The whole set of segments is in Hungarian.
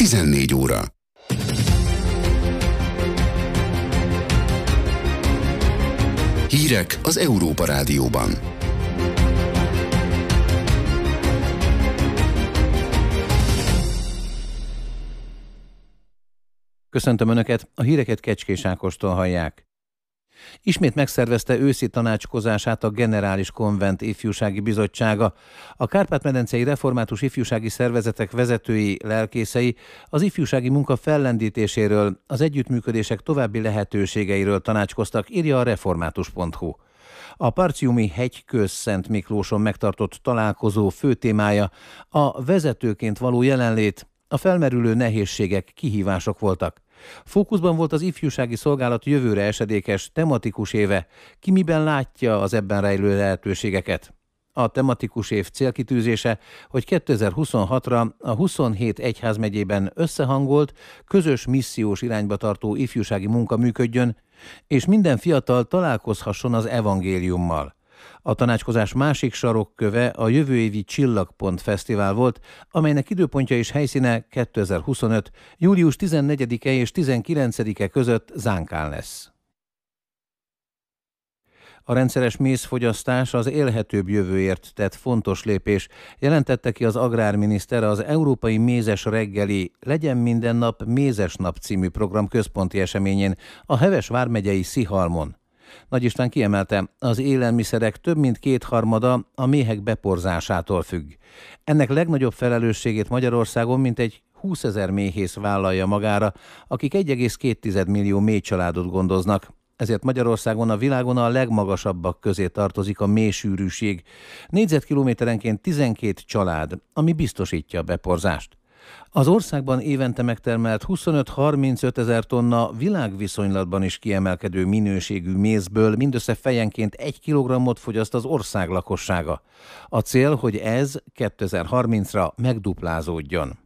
14 óra. Hírek az Európa Rádióban. Köszöntöm Önöket, a híreket Kecskés Ákostól hallják. Ismét megszervezte őszi tanácskozását a Generális Konvent Ifjúsági Bizottsága. A Kárpát-medencei református ifjúsági szervezetek vezetői, lelkészei az ifjúsági munka fellendítéséről, az együttműködések további lehetőségeiről tanácskoztak, írja a református.hu. A Parciumi hegyköz Szent Miklóson megtartott találkozó fő témája a vezetőként való jelenlét, a felmerülő nehézségek, kihívások voltak. Fókuszban volt az ifjúsági szolgálat jövőre esedékes tematikus éve, ki miben látja az ebben rejlő lehetőségeket. A tematikus év célkitűzése, hogy 2026-ra a 27 egyházmegyében összehangolt, közös missziós irányba tartó ifjúsági munka működjön, és minden fiatal találkozhasson az evangéliummal. A tanácskozás másik sarokköve a jövő évi Csillagpont Fesztivál volt, amelynek időpontja és helyszíne 2025. július 14-e és 19-e között Zánkán lesz. A rendszeres mézfogyasztás az élhetőbb jövőért tett fontos lépés, jelentette ki az agrárminiszter az Európai Mézes Reggeli Legyen minden nap mézes nap című program központi eseményén a Heves vármegyei Szihalmon. Nagy István kiemelte, az élelmiszerek több mint 2/3 a méhek beporzásától függ. Ennek legnagyobb felelősségét Magyarországon mintegy 20 000 méhész vállalja magára, akik 1,2 millió méhcsaládot gondoznak. Ezért Magyarországon a világon a legmagasabbak közé tartozik a méhsűrűség. Négyzetkilométerenként 12 család, ami biztosítja a beporzást. Az országban évente megtermelt 25-35 000 tonna világviszonylatban is kiemelkedő minőségű mézből mindössze fejenként 1 kilogrammot fogyaszt az ország lakossága. A cél, hogy ez 2030-ra megduplázódjon.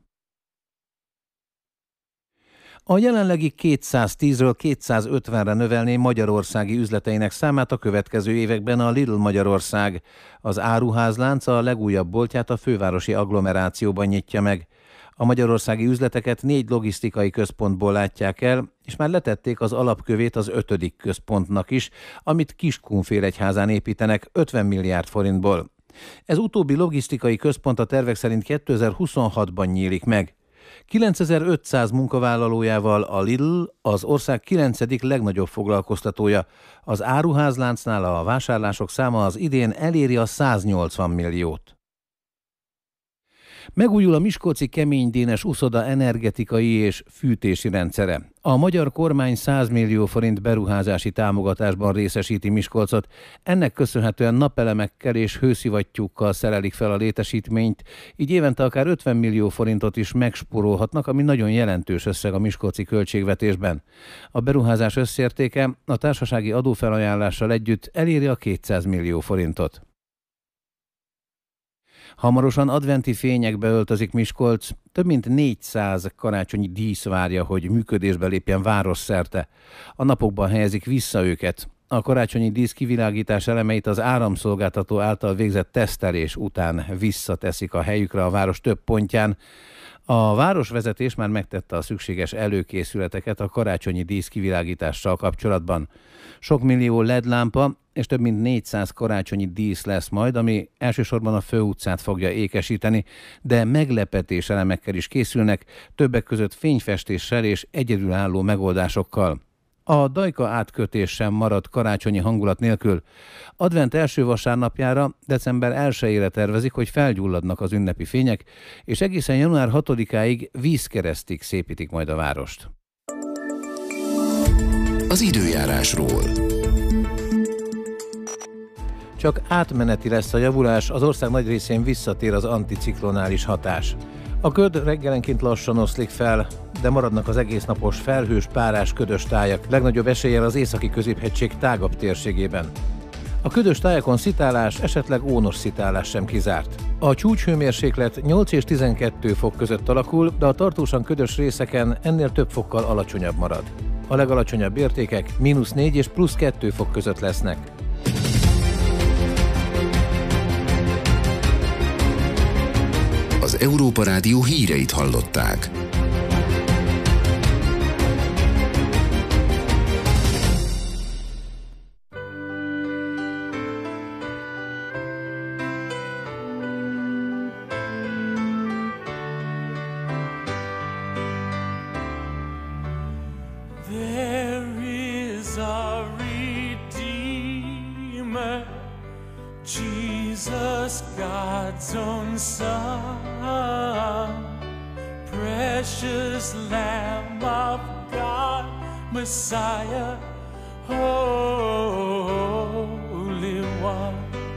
A jelenlegi 210-ről 250-re növelné magyarországi üzleteinek számát a következő években a Lidl Magyarország. Az áruházlánc a legújabb boltját a fővárosi agglomerációban nyitja meg. A magyarországi üzleteket 4 logisztikai központból látják el, és már letették az alapkövét az 5. központnak is, amit Kiskunfélegyházán építenek 50 milliárd forintból. Ez utóbbi logisztikai központ a tervek szerint 2026-ban nyílik meg. 9500 munkavállalójával a Lidl az ország 9. legnagyobb foglalkoztatója. Az áruházláncnál a vásárlások száma az idén eléri a 180 milliót. Megújul a miskolci keménydénes uszoda energetikai és fűtési rendszere. A magyar kormány 100 millió forint beruházási támogatásban részesíti Miskolcot. Ennek köszönhetően napelemekkel és hőszivattyúkkal szerelik fel a létesítményt, így évente akár 50 millió forintot is megspórolhatnak, ami nagyon jelentős összeg a miskolci költségvetésben. A beruházás összértéke a társasági adófelajánlással együtt eléri a 200 millió forintot. Hamarosan adventi fényekbe öltözik Miskolc, több mint 400 karácsonyi dísz várja, hogy működésbe lépjen városszerte. A napokban helyezik vissza őket. A karácsonyi dísz kivilágítás elemeit az áramszolgáltató által végzett tesztelés után visszateszik a helyükre a város több pontján. A városvezetés már megtette a szükséges előkészületeket a karácsonyi dísz kivilágítással kapcsolatban. Sok millió LED lámpa és több mint 400 karácsonyi dísz lesz majd, ami elsősorban a főutcát fogja ékesíteni, de meglepetés elemekkel is készülnek, többek között fényfestéssel és egyedülálló megoldásokkal. A Dajka átkötés sem marad karácsonyi hangulat nélkül. Advent első vasárnapjára, december 1-ére tervezik, hogy felgyulladnak az ünnepi fények, és egészen január 6-áig vízkeresztig szépítik majd a várost. Az időjárásról. Csak átmeneti lesz a javulás, az ország nagy részén visszatér az anticiklonális hatás. A köd reggelenként lassan oszlik fel, de maradnak az egésznapos felhős, párás, ködös tájak, legnagyobb eséllyel az északi középhegység tágabb térségében. A ködös tájakon szitálás, esetleg ónos szitálás sem kizárt. A csúcshőmérséklet 8 és 12 fok között alakul, de a tartósan ködös részeken ennél több fokkal alacsonyabb marad. A legalacsonyabb értékek -4 és +2 fok között lesznek. Az Európa Rádió híreit hallották. Jesus, God's own Son, precious Lamb of God, Messiah, Holy One.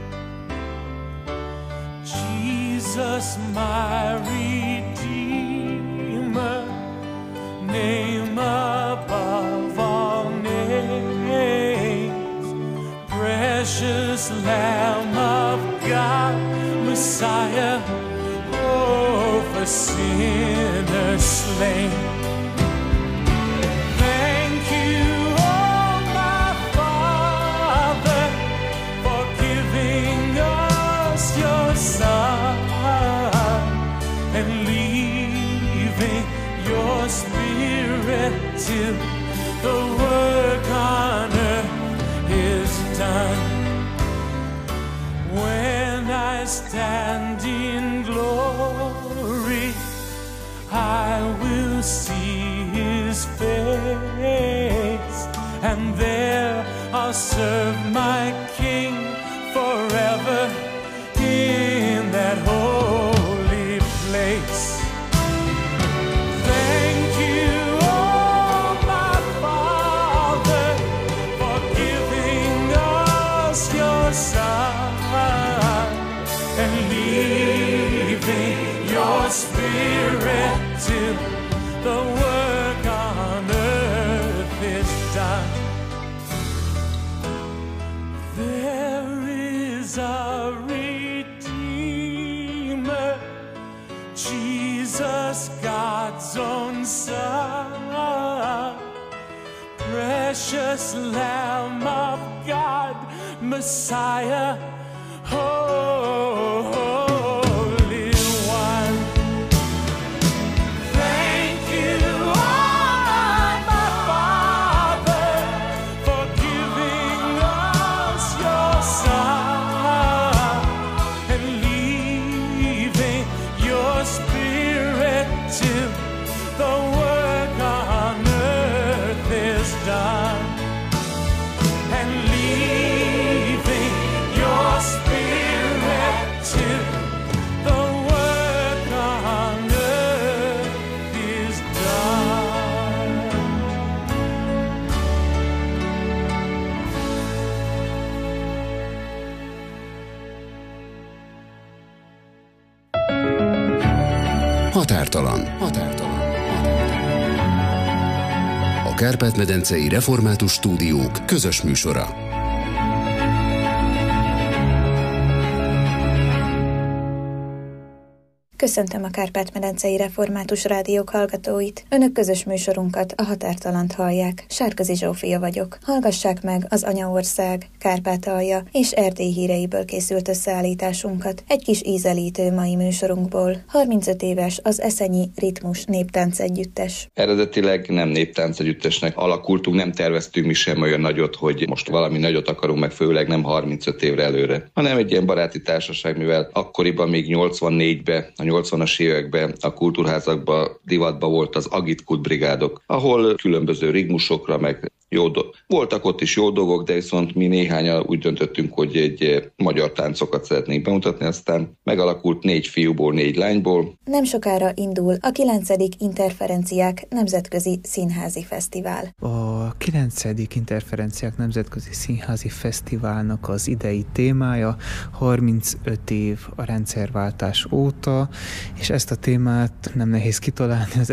Jesus, my Redeemer, name above all names, precious Lamb of God, Messiah, oh, for sinners slain. Thank you, oh my Father, for giving us your Son and leaving your Spirit till the work on earth is done. When I stand in glory, I will see His face, and there I'll serve my King forever in that holy place. Thank you, oh my Father, for giving us your Son and leaving your Spirit till the work on earth is done. There is a Redeemer, Jesus, God's own Son, precious Lamb of God, Messiah, Holy One. Thank you, oh my Father, for giving us your Son and leaving your Spirit till the work on earth is done, and leaving your Spirit till the work on earth is done. Határtalan. A Kárpát-medencei Református Stúdiók közös műsora. Köszöntöm a Kárpát-medencei Református Rádiók hallgatóit. Önök közös műsorunkat, a Határtalant hallják. Sárközi Zsófia vagyok. Hallgassák meg az Anyaország, Kárpátalja és Erdély híreiből készült összeállításunkat. Egy kis ízelítő mai műsorunkból. 35 éves az Eszenyi Ritmus Néptánc Együttes. Eredetileg nem néptánc együttesnek alakultunk, nem terveztünk mi sem olyan nagyot, hogy most valami nagyot akarunk, meg főleg nem 35 évre előre, hanem egy ilyen baráti társaság, mivel akkoriban még 84-ben, a 80-as években a kultúrházakban divatban volt az Agitkut brigádok, ahol különböző rigmusokra meg voltak ott is jó dolgok, de viszont mi néhányan úgy döntöttünk, hogy egy magyar táncokat szeretnénk bemutatni, aztán megalakult 4 fiúból, 4 lányból. Nem sokára indul a 9. Interferenciák Nemzetközi Színházi Fesztivál. A 9. Interferenciák Nemzetközi Színházi Fesztiválnak az idei témája 35 év a rendszerváltás óta, és ezt a témát nem nehéz kitalálni, az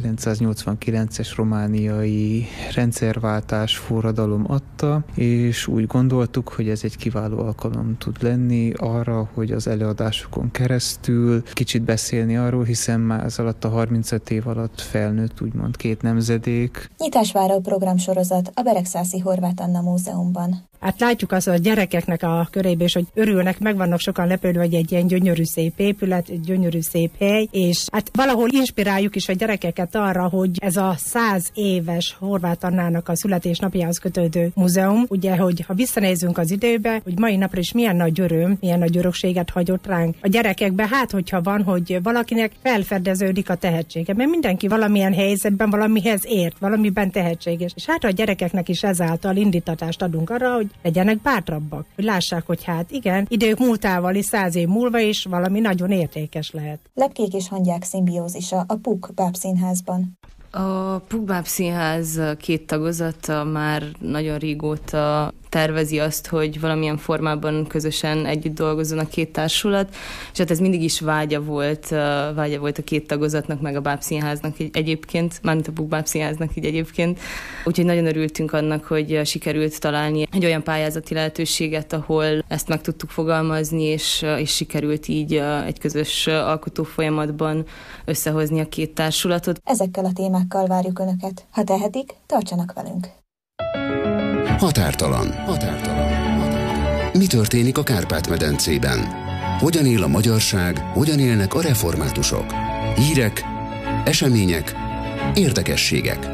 1989-es romániai rendszerváltás forradalom adta, és úgy gondoltuk, hogy ez egy kiváló alkalom tud lenni arra, hogy az előadásokon keresztül kicsit beszélni arról, hiszen már ez alatt a 35 év alatt felnőtt úgymond 2 nemzedék. Nyitásváró programsorozat a Beregszászi Horváth Anna Múzeumban. Hát látjuk azt a gyerekeknek a körében is, hogy örülnek, meg vannak sokan lepődve, hogy egy ilyen gyönyörű szép épület, egy gyönyörű szép hely, és hát valahol inspiráljuk is a gyerekeket arra, hogy ez a 100 éves Horváth Annának a születésnapjához kötődő múzeum, ugye, hogy ha visszanézünk az időbe, hogy mai napra is milyen nagy öröm, milyen nagy örökséget hagyott ránk a gyerekekbe, hát hogyha van, hogy valakinek felfedeződik a tehetsége, mert mindenki valamilyen helyzetben valamihez ért, valamiben tehetséges, és hát a gyerekeknek is ezáltal indítatást adunk arra, hogy legyenek bátrabbak, hogy lássák, hogy hát igen, idők múltával is 100 év múlva is valami nagyon értékes lehet. Lepkék és hangyák szimbiózisa a Puk Bábszínházban. A Puk Bábszínház 2 tagozata már nagyon régóta tervezi azt, hogy valamilyen formában közösen együtt dolgozzon a 2 társulat, és hát ez mindig is vágya volt a 2 tagozatnak, meg a Bábszínháznak egyébként, mármint a Puk Bábszínháznak így egyébként. Úgyhogy nagyon örültünk annak, hogy sikerült találni egy olyan pályázati lehetőséget, ahol ezt meg tudtuk fogalmazni, és sikerült így egy közös alkotó folyamatban összehozni a 2 társulatot. Ezekkel a témákkal várjuk Önöket. Ha tehetik, tartsanak velünk! Határtalan. Mi történik a Kárpát-medencében? Hogyan él a magyarság, hogyan élnek a reformátusok? Hírek, események, érdekességek.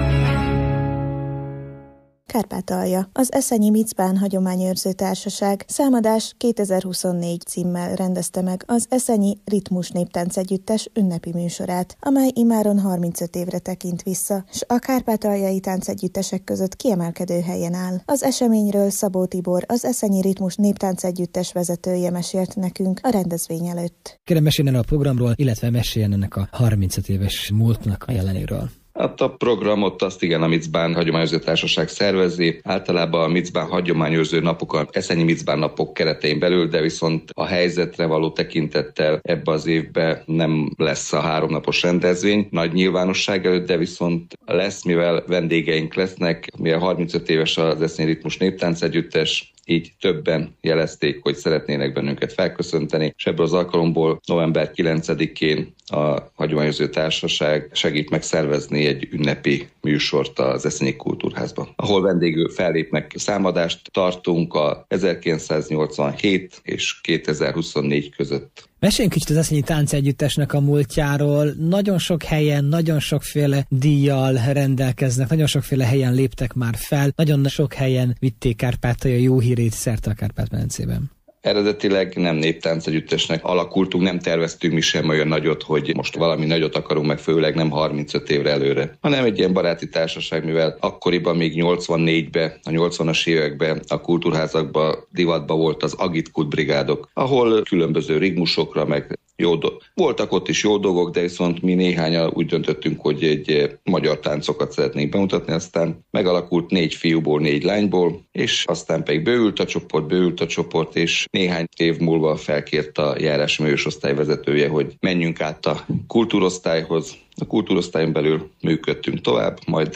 Kárpátalja. Az Eszenyi Micbán Hagyományőrző Társaság Számadás 2024 címmel rendezte meg az Eszenyi Ritmus Néptánc Együttes ünnepi műsorát, amely immáron 35 évre tekint vissza, s a kárpátaljai táncegyüttesek között kiemelkedő helyen áll. Az eseményről Szabó Tibor, az Eszenyi Ritmus Néptánc Együttes vezetője mesélt nekünk a rendezvény előtt. Kérem, meséljen a programról, illetve meséljen ennek a 35 éves múltnak a jelenéről. Hát a programot azt igen a Micbán Hagyományőrző Társaság szervezi. Általában a Micbán Hagyományőrző napok a Eszenyi Micbán napok keretein belül, de viszont a helyzetre való tekintettel ebbe az évben nem lesz a 3 napos rendezvény nagy nyilvánosság előtt, de viszont lesz, mivel vendégeink lesznek, mivel 35 éves az Eszenyi Ritmus Néptánc Együttes, így többen jelezték, hogy szeretnének bennünket felköszönteni, és ebből az alkalomból november 9-én a Hagyományőrző Társaság segít megszervezni egy ünnepi műsort az Eszenyi Kultúrházban, ahol vendégül fellépnek. Számadást tartunk a 1987 és 2024 között. Meséljünk kicsit az Eszenyi Táncegyüttesnek a múltjáról. Nagyon sok helyen, nagyon sokféle díjjal rendelkeznek, nagyon sokféle helyen léptek már fel, nagyon sok helyen vitték Kárpátalja jó hírét szerte a Kárpát-medencében. Eredetileg nem néptáncegyüttesnek alakultunk, nem terveztünk mi sem olyan nagyot, hogy most valami nagyot akarunk, meg főleg nem 35 évre előre, hanem egy ilyen baráti társaság, mivel akkoriban még 84-ben, a 80-as években a kultúrházakban divatban volt az Agitkult brigádok, ahol különböző rigmusokra, meg voltak ott is jó dolgok, de viszont mi néhányan úgy döntöttünk, hogy egy magyar táncokat szeretnénk bemutatni, aztán megalakult 4 fiúból, 4 lányból, és aztán pedig bővült a csoport, és néhány év múlva felkért a járási műsosztály vezetője, hogy menjünk át a kultúrosztályhoz. A kultúrosztályon belül működtünk tovább, majd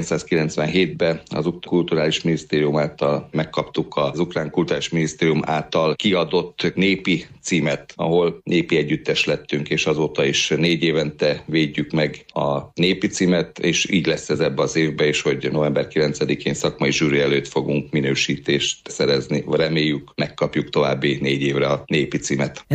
1997-ben az Kulturális Minisztérium által megkaptuk az Ukrán Kulturális Minisztérium által kiadott népi címet, ahol népi együttes lettünk, és azóta is 4 évente védjük meg a népi címet, és így lesz ez ebbe az évben is, hogy november 9-én szakmai zsűri előtt fogunk minősítést szerezni, reméljük megkapjuk további 4 évre a népi címet.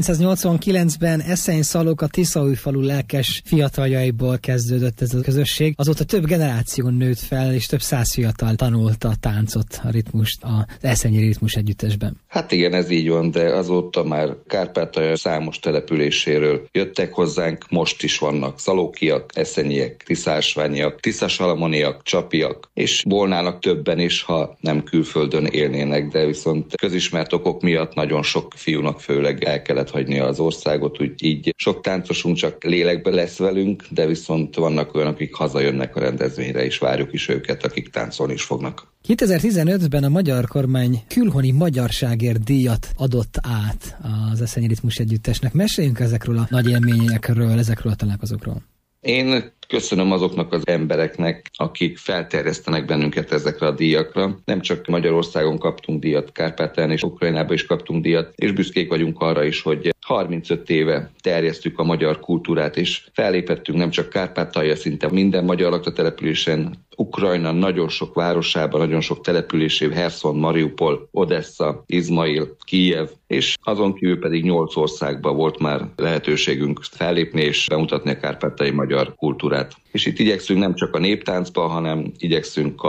1989-ben Eszeny-Szalóka Tiszaújfalu lelkes fiataljaiból kezdődött ez a közösség. Azóta több generáció nőtt fel, és több 100 fiatal tanulta a táncot, a ritmust az Eszenyi Ritmus Együttesben. Hát igen, ez így van, de azóta már Kárpátalja számos településéről jöttek hozzánk, most is vannak szalókiak, eszenyiek, tiszásványiak, tiszasalamoniak, csapiak, és volnának többen is, ha nem külföldön élnének, de viszont közismert okok miatt nagyon sok fiúnak főleg el kellett hagyni az országot, úgy így sok táncosunk csak lélekbe lesz velünk, de viszont vannak olyanok, akik hazajönnek a rendezvényre, és várjuk is őket, akik táncolni is fognak. 2015-ben a magyar kormány külhoni magyarságért díjat adott át az Eszenyi Ritmus Együttesnek. Meséljünk ezekről a nagy élményekről, ezekről a találkozókról. Én köszönöm azoknak az embereknek, akik felterjesztenek bennünket ezekre a díjakra. Nem csak Magyarországon kaptunk díjat, Kárpátalján és Ukrajnában is kaptunk díjat, és büszkék vagyunk arra is, hogy 35 éve terjesztjük a magyar kultúrát, és fellépettünk nem csak Kárpátalja, szinte minden magyar lakótelepülésen, Ukrajna nagyon sok városában, nagyon sok településében, Herszon, Mariupol, Odessa, Izmail, Kijev, és azon kívül pedig 8 országban volt már lehetőségünk fellépni és bemutatni a kárpátaljai magyar kultúrát. És itt igyekszünk nem csak a néptáncba, hanem igyekszünk a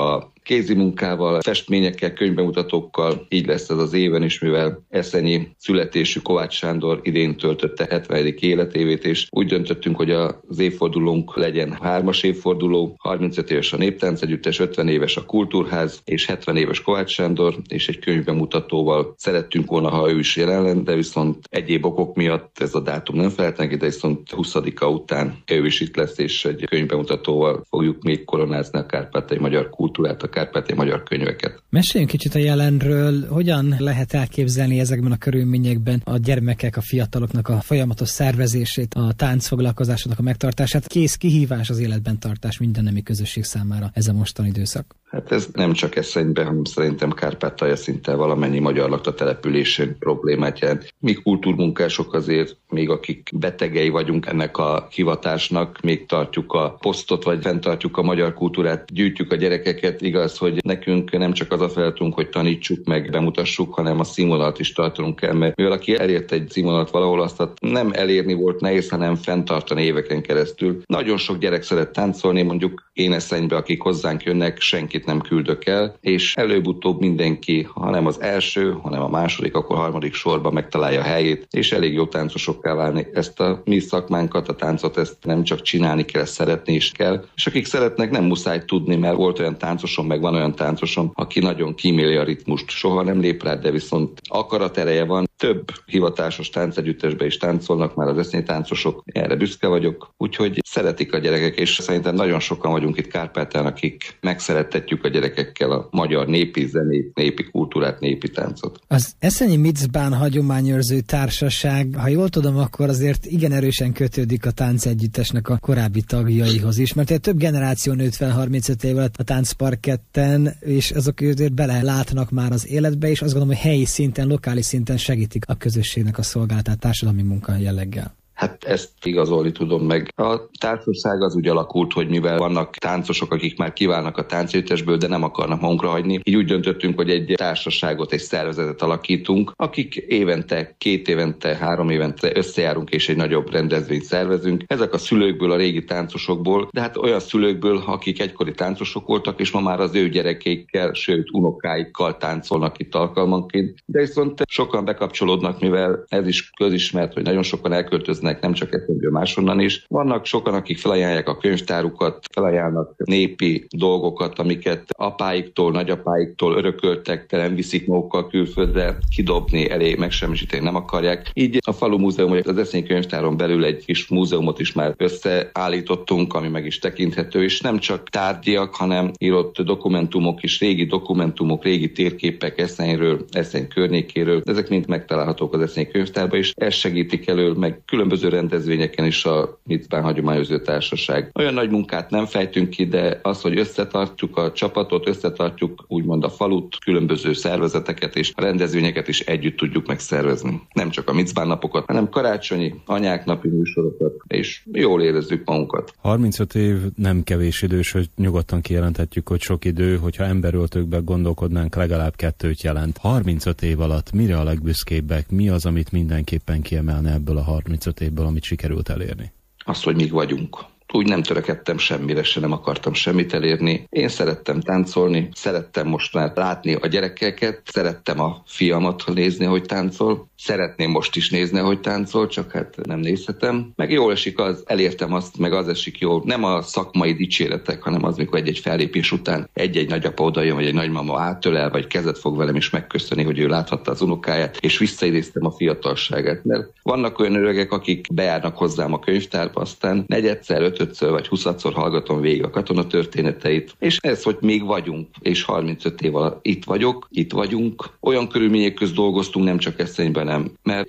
kézimunkával, festményekkel, könyvbemutatókkal. Így lesz ez az éven is, mivel eszenyi születésű Kovács Sándor idén töltötte 70. életévét, és úgy döntöttünk, hogy az évfordulónk legyen 3-as évforduló, 35 éves a Néptánc Együttes, 50 éves a Kultúrház, és 70 éves Kovács Sándor, és egy könyvbemutatóval szerettünk volna, ha ő is jelen lenne, de viszont egyéb okok miatt ez a dátum nem felelt neki, de viszont 20-a után ő is itt lesz, és egy könyvbemutatóval fogjuk még koronázni a kárpátaljai magyar kultúrát, a kárpátaljai magyar könyveket. Meséljünk kicsit a jelenről, hogyan lehet elképzelni ezekben a körülményekben a gyermekek, a fiataloknak a folyamatos szervezését, a táncfoglalkozásnak a megtartását. Kész kihívás az életben tartás minden nemi közösség számára ez a mostani időszak. Hát ez nem csak Eszenyben, hanem szerintem Kárpátalja szinte valamennyi magyar lakta településen problémát jelent. Mi kultúrmunkások azért, még akik betegei vagyunk ennek a hivatásnak, még tartjuk a posztot, vagy fenntartjuk a magyar kultúrát, gyűjtjük a gyerekeket. Igaz, hogy nekünk nem csak az a feladatunk, hogy tanítsuk meg, bemutassuk, hanem a színvonalat is tartanunk kell, mert mivel aki elért egy színvonalat valahol, azt nem elérni volt nehéz, hanem fenntartani éveken keresztül. Nagyon sok gyerek szeret táncolni, mondjuk én Eszenybe, akik hozzánk jönnek, senkit nem küldök el, és előbb-utóbb mindenki, ha nem az első, hanem a második, akkor harmadik sorban megtalálja a helyét, és elég jó táncosokká válni. Ezt a mi szakmánkat, a táncot, ezt nem csak csinálni kell, szeretni is kell. És akik szeretnek, nem muszáj tudni, mert volt olyan táncosom, meg van olyan táncosom, aki nagyon kíméli a ritmust, soha nem lép rá, de viszont akaratereje van. Több hivatásos táncegyüttesbe is táncolnak már az eszenyi táncosok, erre büszke vagyok, úgyhogy szeretik a gyerekek, és szerintem nagyon sokan vagyunk itt Kárpátán, akik megszerettetjük a gyerekekkel a magyar népi zenét, népi kultúrát, népi táncot. Az Eszenyi Micbán hagyományőrző társaság, ha jól tudom, akkor azért igen erősen kötődik a táncegyüttesnek a korábbi tagjaihoz is, mert több generáció nőtt fel 35 év alatt a táncparketten, és azok azért belelátnak már az életbe, és azt gondolom, hogy helyi szinten, lokális szinten segítik a közösségnek a szolgálatát társadalmi munka jelleggel. Hát ezt igazolni tudom meg. A társaság az úgy alakult, hogy mivel vannak táncosok, akik már kiválnak a táncegyüttesből, de nem akarnak magunkra hagyni, így úgy döntöttünk, hogy egy társaságot, egy szervezetet alakítunk, akik évente, 2 évente, 3 évente összejárunk és egy nagyobb rendezvényt szervezünk. Ezek a szülőkből, a régi táncosokból, de hát olyan szülőkből, akik egykori táncosok voltak, és ma már az ő gyerekeikkel, sőt unokáikkal táncolnak itt alkalmanként. De viszont sokan bekapcsolódnak, mivel ez is közismert, hogy nagyon sokan elköltöznek, nem csak Eszenyből, máshonnan is. Vannak sokan, akik felajánlják a könyvtárukat, felajánlnak népi dolgokat, amiket apáiktól, nagyapáiktól örököltek, de nem viszik magukkal külföldre, kidobni, elé megsemmisíteni nem akarják. Így a falu múzeum, vagy az Eszenyi könyvtáron belül egy kis múzeumot is már összeállítottunk, ami meg is tekinthető, és nem csak tárgyak, hanem írott dokumentumok is, régi dokumentumok, régi térképek Eszenyről, Eszeny környékéről. Ezek mind megtalálhatók az Eszenyi könyvtárban, és ez segítik elő, meg különböző rendezvényeken is a Micbán hagyományőrző társaság. Olyan nagy munkát nem fejtünk ki, de az, hogy összetartjuk a csapatot, összetartjuk úgymond a falut, különböző szervezeteket és rendezvényeket is együtt tudjuk megszervezni. Nem csak a Micbán napokat, hanem karácsonyi, anyák napi műsorokat, és jól érezzük magunkat. 35 év nem kevés idős, hogy nyugodtan kijelenthetjük, hogy sok idő, hogyha emberöltőkben gondolkodnánk, legalább 2 jelent. 35 év alatt mire a legbüszkébbek? Mi az, amit mindenképpen kiemelne ebből a 35 évből, amit sikerült elérni? Azt, hogy még vagyunk. Úgy nem törekedtem semmire, se nem akartam semmit elérni. Én szerettem táncolni, szerettem most már látni a gyerekeket, szerettem a fiamat nézni, hogy táncol. Szeretném most is nézni, hogy táncol, csak hát nem nézhetem. Meg jól esik az, elértem azt, meg az esik jól. Nem a szakmai dicséretek, hanem az, mikor egy fellépés után egy nagyapa odajön, vagy egy nagymama átölel, vagy kezet fog velem is megköszöni, hogy ő láthatta az unokáját, és visszaidéztem a fiatalságát. Mert vannak olyan öregek, akik bejárnak hozzám a könyvtárba, aztán 4-szer, 5-ször vagy 20-szor hallgatom végig a katona történeteit, és ez, hogy még vagyunk, és 35 év alatt itt vagyunk. Olyan körülmények közt dolgoztunk, nem csak Eszenyben, nem, mert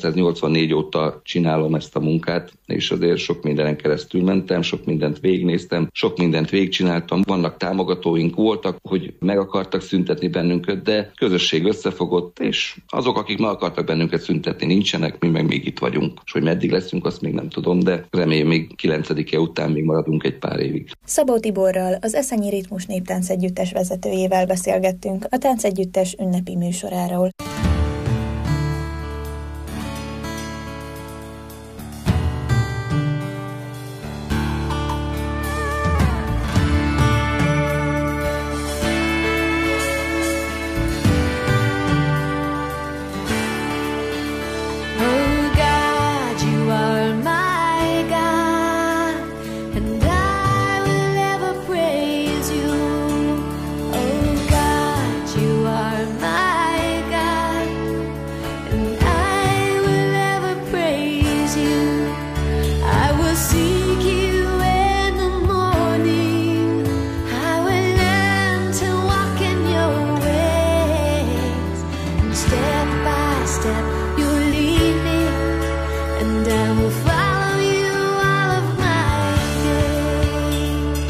1984 óta csinálom ezt a munkát, és azért sok mindenen keresztül mentem, sok mindent végignéztem, sok mindent végigcsináltam. Vannak támogatóink, voltak, hogy meg akartak szüntetni bennünket, de közösség összefogott, és azok, akik meg akartak bennünket szüntetni, nincsenek, mi meg még itt vagyunk. És hogy meddig leszünk, azt még nem tudom, de remélem még 9-e után még maradunk egy pár évig. Szabó Tiborral, az Eszenyi Ritmus Néptáncegyüttes vezetőjével beszélgettünk a táncegyüttes ünnepi műsoráról. step you lead me, and I will follow you all of my days.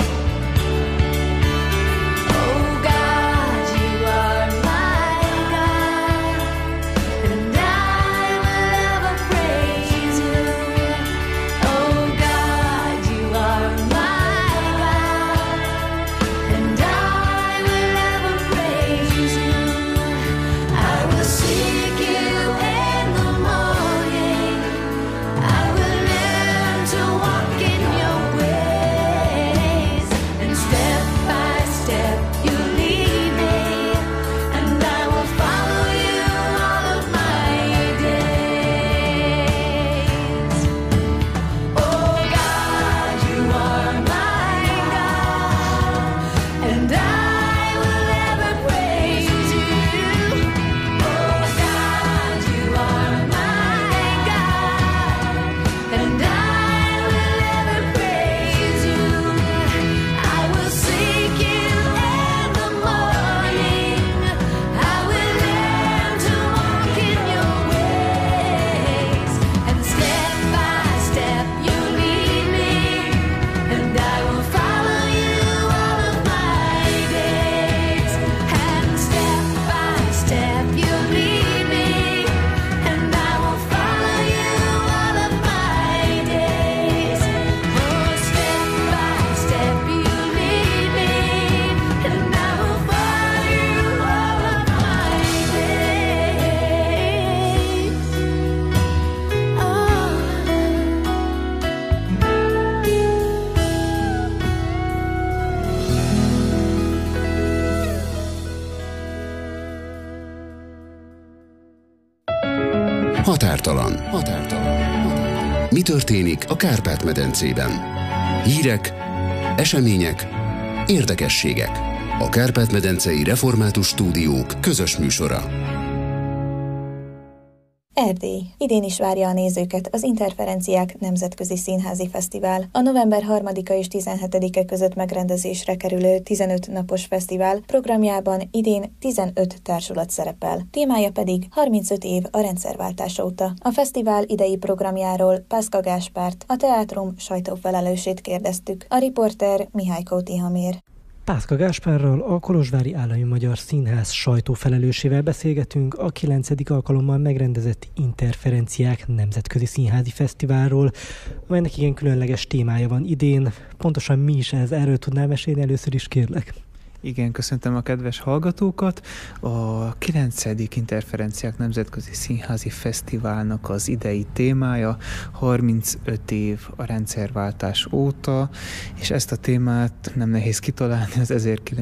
Oh God, you are my God, and I will ever praise you. Oh God, you are my God, and I will ever praise you. I will seek you in the morning. I will learn to walk in your ways, and step by step you lead me, and I will follow you all of my days. Oh God, you are my God, and I will ever praise you. Oh God, you are my God, and I will ever praise you. I will seek you in the morning. I will learn to walk in your ways, and step by step you lead me, and I will follow you all of my days. And step by step you lead me, and I will follow you all of my days. Oh, step by step you lead me, and I will follow you all of my days. Határtalan. Mi történik a Kárpát-medencében? Hírek, események, érdekességek. A Kárpát-medencei Református Stúdiók közös műsora. Erdély. Idén is várja a nézőket az Interferenciák Nemzetközi Színházi Fesztivál. A november 3-a és 17-e között megrendezésre kerülő 15 napos fesztivál programjában idén 15 társulat szerepel. Témája pedig 35 év a rendszerváltás óta. A fesztivál idei programjáról Pászka Gáspárt, a teátrum sajtófelelősét kérdeztük. A riporter Mihály Kóti Hamér. Pászka Gáspárral, a Kolozsvári Állami Magyar Színház sajtófelelősével beszélgetünk a 9. alkalommal megrendezett Interferenciák Nemzetközi Színházi Fesztiválról, amelynek igen különleges témája van idén. Pontosan mi is ez? Erről tudnál mesélni először is, kérlek? Igen, köszöntöm a kedves hallgatókat. A 9. Interferenciák Nemzetközi Színházi Fesztiválnak az idei témája 35 év a rendszerváltás óta, és ezt a témát nem nehéz kitalálni, az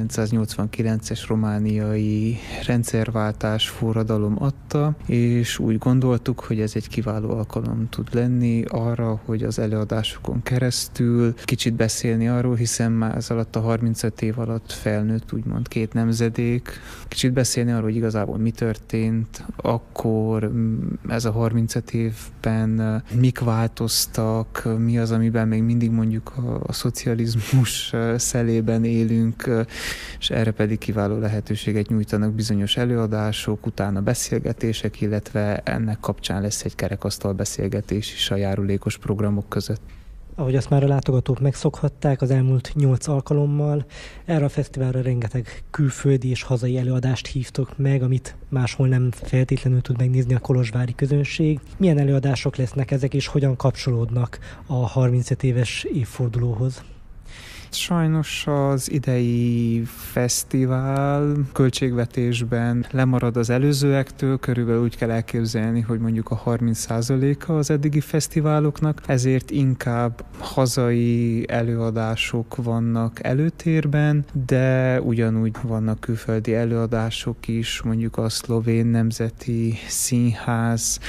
1989-es romániai rendszerváltás forradalom adta, és úgy gondoltuk, hogy ez egy kiváló alkalom tud lenni arra, hogy az előadásokon keresztül kicsit beszélni arról, hiszen már ez alatt a 35 év alatt felnőtt úgymond két nemzedék. Kicsit beszélni arról, hogy igazából mi történt akkor, ez a 35 évben mik változtak, mi az, amiben még mindig mondjuk a szocializmus szelében élünk, és erre pedig kiváló lehetőséget nyújtanak bizonyos előadások, utána beszélgetések, illetve ennek kapcsán lesz egy kerekasztal beszélgetés is a járulékos programok között. Ahogy azt már a látogatók megszokhatták az elmúlt 8 alkalommal, erre a fesztiválra rengeteg külföldi és hazai előadást hívtok meg, amit máshol nem feltétlenül tud megnézni a kolozsvári közönség. Milyen előadások lesznek ezek, és hogyan kapcsolódnak a 35 éves évfordulóhoz? Sajnos az idei fesztivál költségvetésben lemarad az előzőektől, körülbelül úgy kell elképzelni, hogy mondjuk a 30%-a az eddigi fesztiváloknak, ezért inkább hazai előadások vannak előtérben, de ugyanúgy vannak külföldi előadások is, mondjuk a Szlovén Nemzeti Színház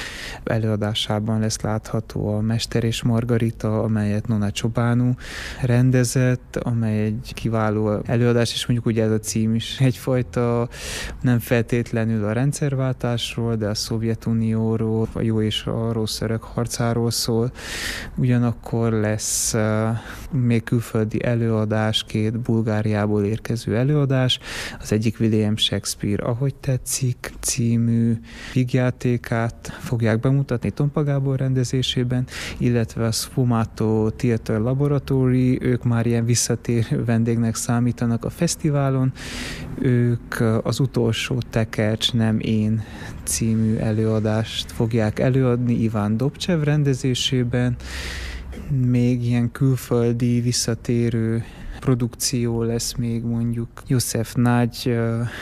előadásában lesz látható a Mester és Margarita, amelyet Nona Csobánu rendezett, lett, amely egy kiváló előadás, és mondjuk ugye ez a cím is egyfajta nem feltétlenül a rendszerváltásról, de a Szovjetunióról, a jó és a rossz öreg harcáról szól. Ugyanakkor lesz még külföldi előadás, 2 Bulgáriából érkező előadás. Az egyik William Shakespeare Ahogy tetszik című vígjátékát fogják bemutatni Tompa Gábor rendezésében, illetve a Sfumato Theatre Laboratory, ők már ilyen visszatérő vendégnek számítanak a fesztiválon. Ők az utolsó Tekercs, nem én című előadást fogják előadni Iván Dobcsev rendezésében. Még ilyen külföldi visszatérő produkció lesz még mondjuk József Nagy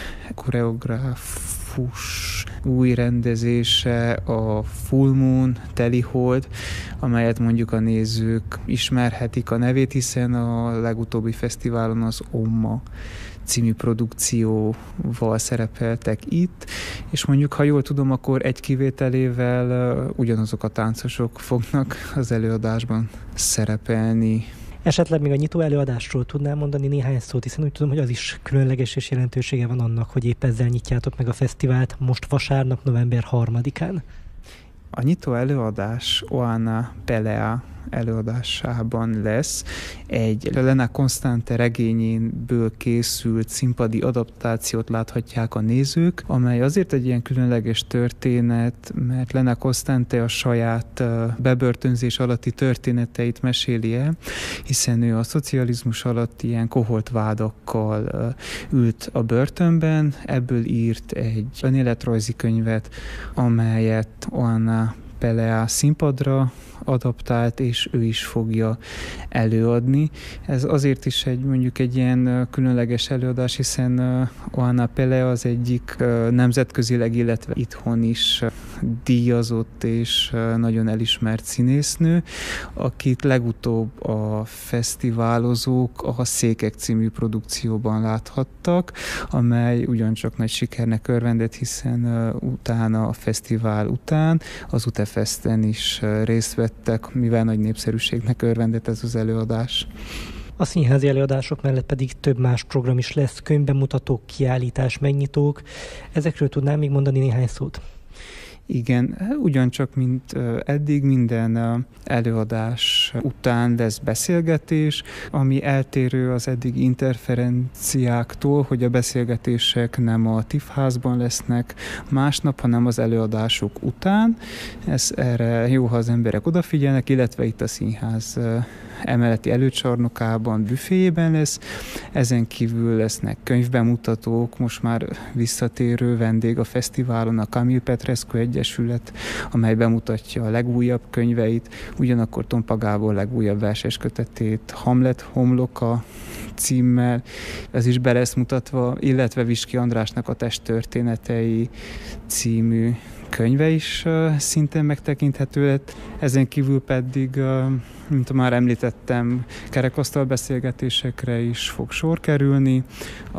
koreográfus új rendezése, a Full Moon, Teli Hold, amelyet mondjuk a nézők ismerhetik a nevét, hiszen a legutóbbi fesztiválon az Omma című produkcióval szerepeltek itt, és mondjuk, ha jól tudom, akkor egy kivételével ugyanazok a táncosok fognak az előadásban szerepelni. Esetleg még a nyitó előadásról tudnám mondani néhány szót, hiszen úgy tudom, hogy az is különleges és jelentősége van annak, hogy épp ezzel nyitjátok meg a fesztivált most vasárnap, november 3-án. A nyitó előadás Oana Pelea előadásában lesz egy Lena Constante regényéből készült színpadi adaptációt láthatják a nézők, amely azért egy ilyen különleges történet, mert Lena Constante a saját bebörtönzés alatti történeteit meséli el, hiszen ő a szocializmus alatt ilyen koholt vádakkal ült a börtönben, ebből írt egy önéletrajzi könyvet, amelyet Oana Pelea színpadra adaptált, és ő is fogja előadni. Ez azért is mondjuk egy ilyen különleges előadás, hiszen Oana Pelea az egyik nemzetközileg, illetve itthon is díjazott és nagyon elismert színésznő, akit legutóbb a fesztiválozók a Székek című produkcióban láthattak, amely ugyancsak nagy sikernek örvendett, hiszen utána a fesztivál után az Utefesten is részt vettek, mivel nagy népszerűségnek örvendett ez az előadás. A színházi előadások mellett pedig több más program is lesz, könyvbemutatók, kiállítás, megnyitók. Ezekről tudnám még mondani néhány szót? Igen, ugyancsak, mint eddig, minden előadás után lesz beszélgetés, ami eltérő az eddig interferenciáktól, hogy a beszélgetések nem a TIFF házban lesznek másnap, hanem az előadások után. Ez erre jó, ha az emberek odafigyelnek, illetve itt a színház emeleti előcsarnokában, büféjében lesz. Ezen kívül lesznek könyvbemutatók, most már visszatérő vendég a fesztiválon a Camille Petrescu Egyesület, amely bemutatja a legújabb könyveit, ugyanakkor Tompa Gábor legújabb verseskötetét, Hamlet homloka címmel, ez is be lesz mutatva, illetve Viski Andrásnak a Testtörténetei című könyve is szintén megtekinthető lett. Ezen kívül pedig, mint már említettem, kerekasztal beszélgetésekre is fog sor kerülni. A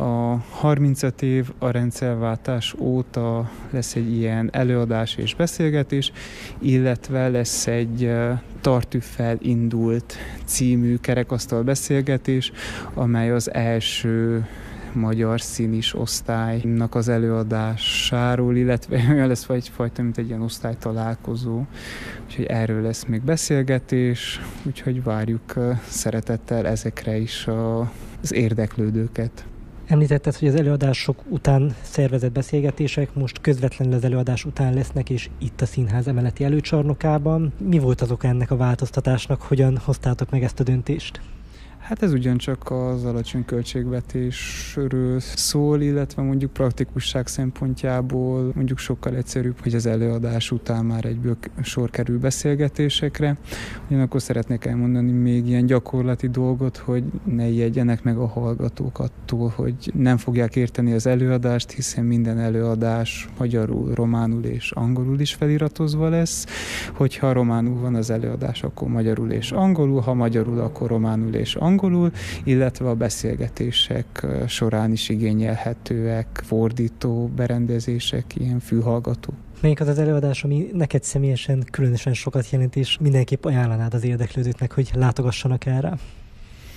35 év a rendszerváltás óta lesz egy ilyen előadás és beszélgetés, illetve lesz egy Tartüffel indult című kerekasztal beszélgetés, amely az első magyar színis osztálynak az előadásáról, illetve olyan lesz egyfajta, mint egy ilyen osztálytalálkozó. Úgyhogy erről lesz még beszélgetés, úgyhogy várjuk szeretettel ezekre is az érdeklődőket. Említetted, hogy az előadások után szervezett beszélgetések most közvetlenül az előadás után lesznek, és itt a színház emeleti előcsarnokában. Mi volt az oka ennek a változtatásnak? Hogyan hoztátok meg ezt a döntést? Hát ez ugyancsak az alacsony költségvetésről szól, illetve mondjuk praktikusság szempontjából mondjuk sokkal egyszerűbb, hogy az előadás után már egyből sor kerül beszélgetésekre. Ugyanakkor szeretnék elmondani még ilyen gyakorlati dolgot, hogy ne ijedjenek meg a hallgatók attól, hogy nem fogják érteni az előadást, hiszen minden előadás magyarul, románul és angolul is feliratozva lesz. Hogyha románul van az előadás, akkor magyarul és angolul, ha magyarul, akkor románul és angolul, illetve a beszélgetések során is igényelhetőek fordító berendezések, ilyen fülhallgató. Melyik az az előadás, ami neked személyesen különösen sokat jelent, és mindenképp ajánlanád az érdeklődőknek, hogy látogassanak erre?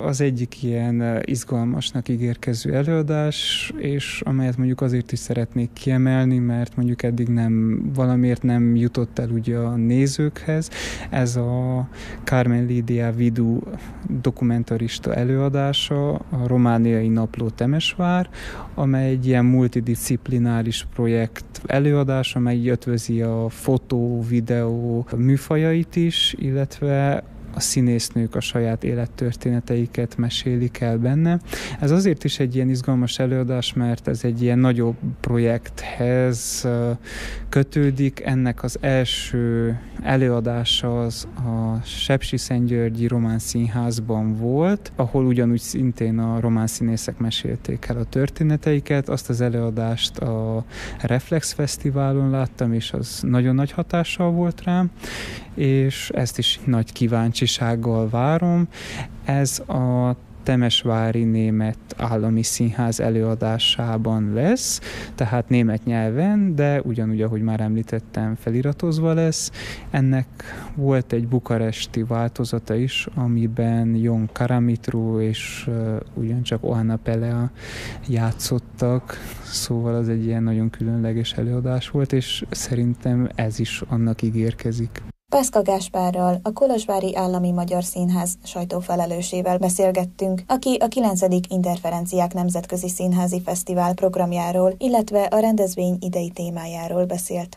Az egyik ilyen izgalmasnak ígérkező előadás, és amelyet mondjuk azért is szeretnék kiemelni, mert mondjuk eddig valamiért nem jutott el ugye a nézőkhez. Ez a Carmen Lídia Vidu dokumentarista előadása, a Romániai Napló Temesvár, amely egy ilyen multidisciplináris projekt előadás, amely ötvözi a fotó, videó műfajait is, illetve a színésznők a saját élettörténeteiket mesélik el benne. Ez azért is egy ilyen izgalmas előadás, mert ez egy ilyen nagyobb projekthez kötődik. Ennek az első előadása az a Sepsiszentgyörgyi Román Színházban volt, ahol ugyanúgy szintén a román színészek mesélték el a történeteiket. Azt az előadást a Reflex Fesztiválon láttam, és az nagyon nagy hatással volt rám, és ezt is nagy kíváncsisággal várom. Ez a Temesvári Német Állami Színház előadásában lesz, tehát német nyelven, de ugyanúgy, ahogy már említettem, feliratozva lesz. Ennek volt egy bukaresti változata is, amiben Jon Karamitru és ugyancsak Oana Pelea játszottak, szóval az egy ilyen nagyon különleges előadás volt, és szerintem ez is annak ígérkezik. Pászka Gáspárral, a Kolozsvári Állami Magyar Színház sajtófelelősével beszélgettünk, aki a 9. Interferenciák Nemzetközi Színházi Fesztivál programjáról, illetve a rendezvény idei témájáról beszélt.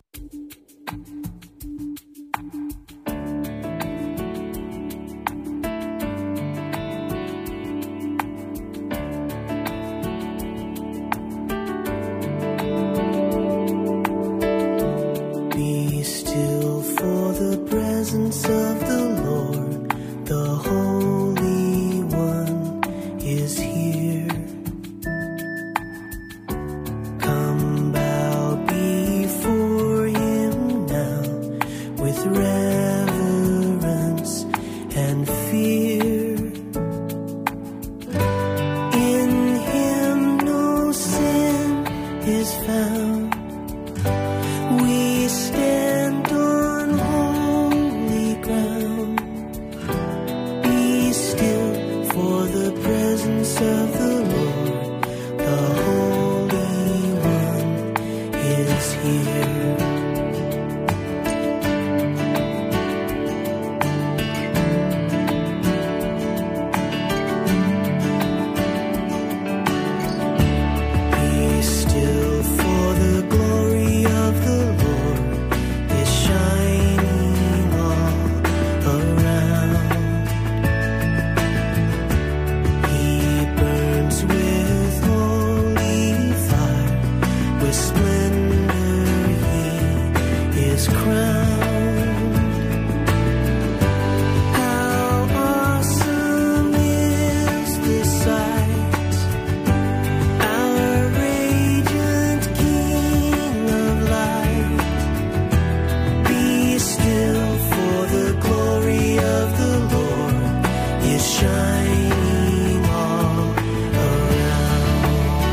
Presence of the Lord, the Holy One is here. Come bow before Him now with reverence and fear. In Him no sin is found. We stand on holy ground. Be still for the presence of the Lord. The Holy One is here. Be still for the glory of the Lord is shining all around. He burns with holy fire, with splendor He is crowned. How awesome is the sight! Our radiant King of light. Be still, for the glory of the Lord is shining all around.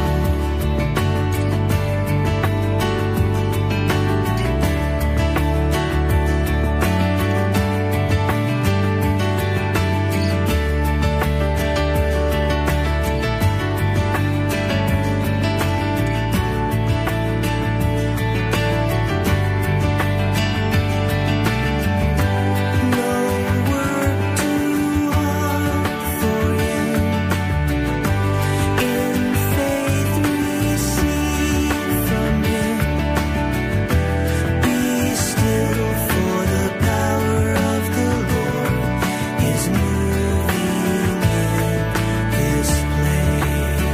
No work too hard for Him. In faith receive from Him. Be still, for the power of the Lord is moving in this place.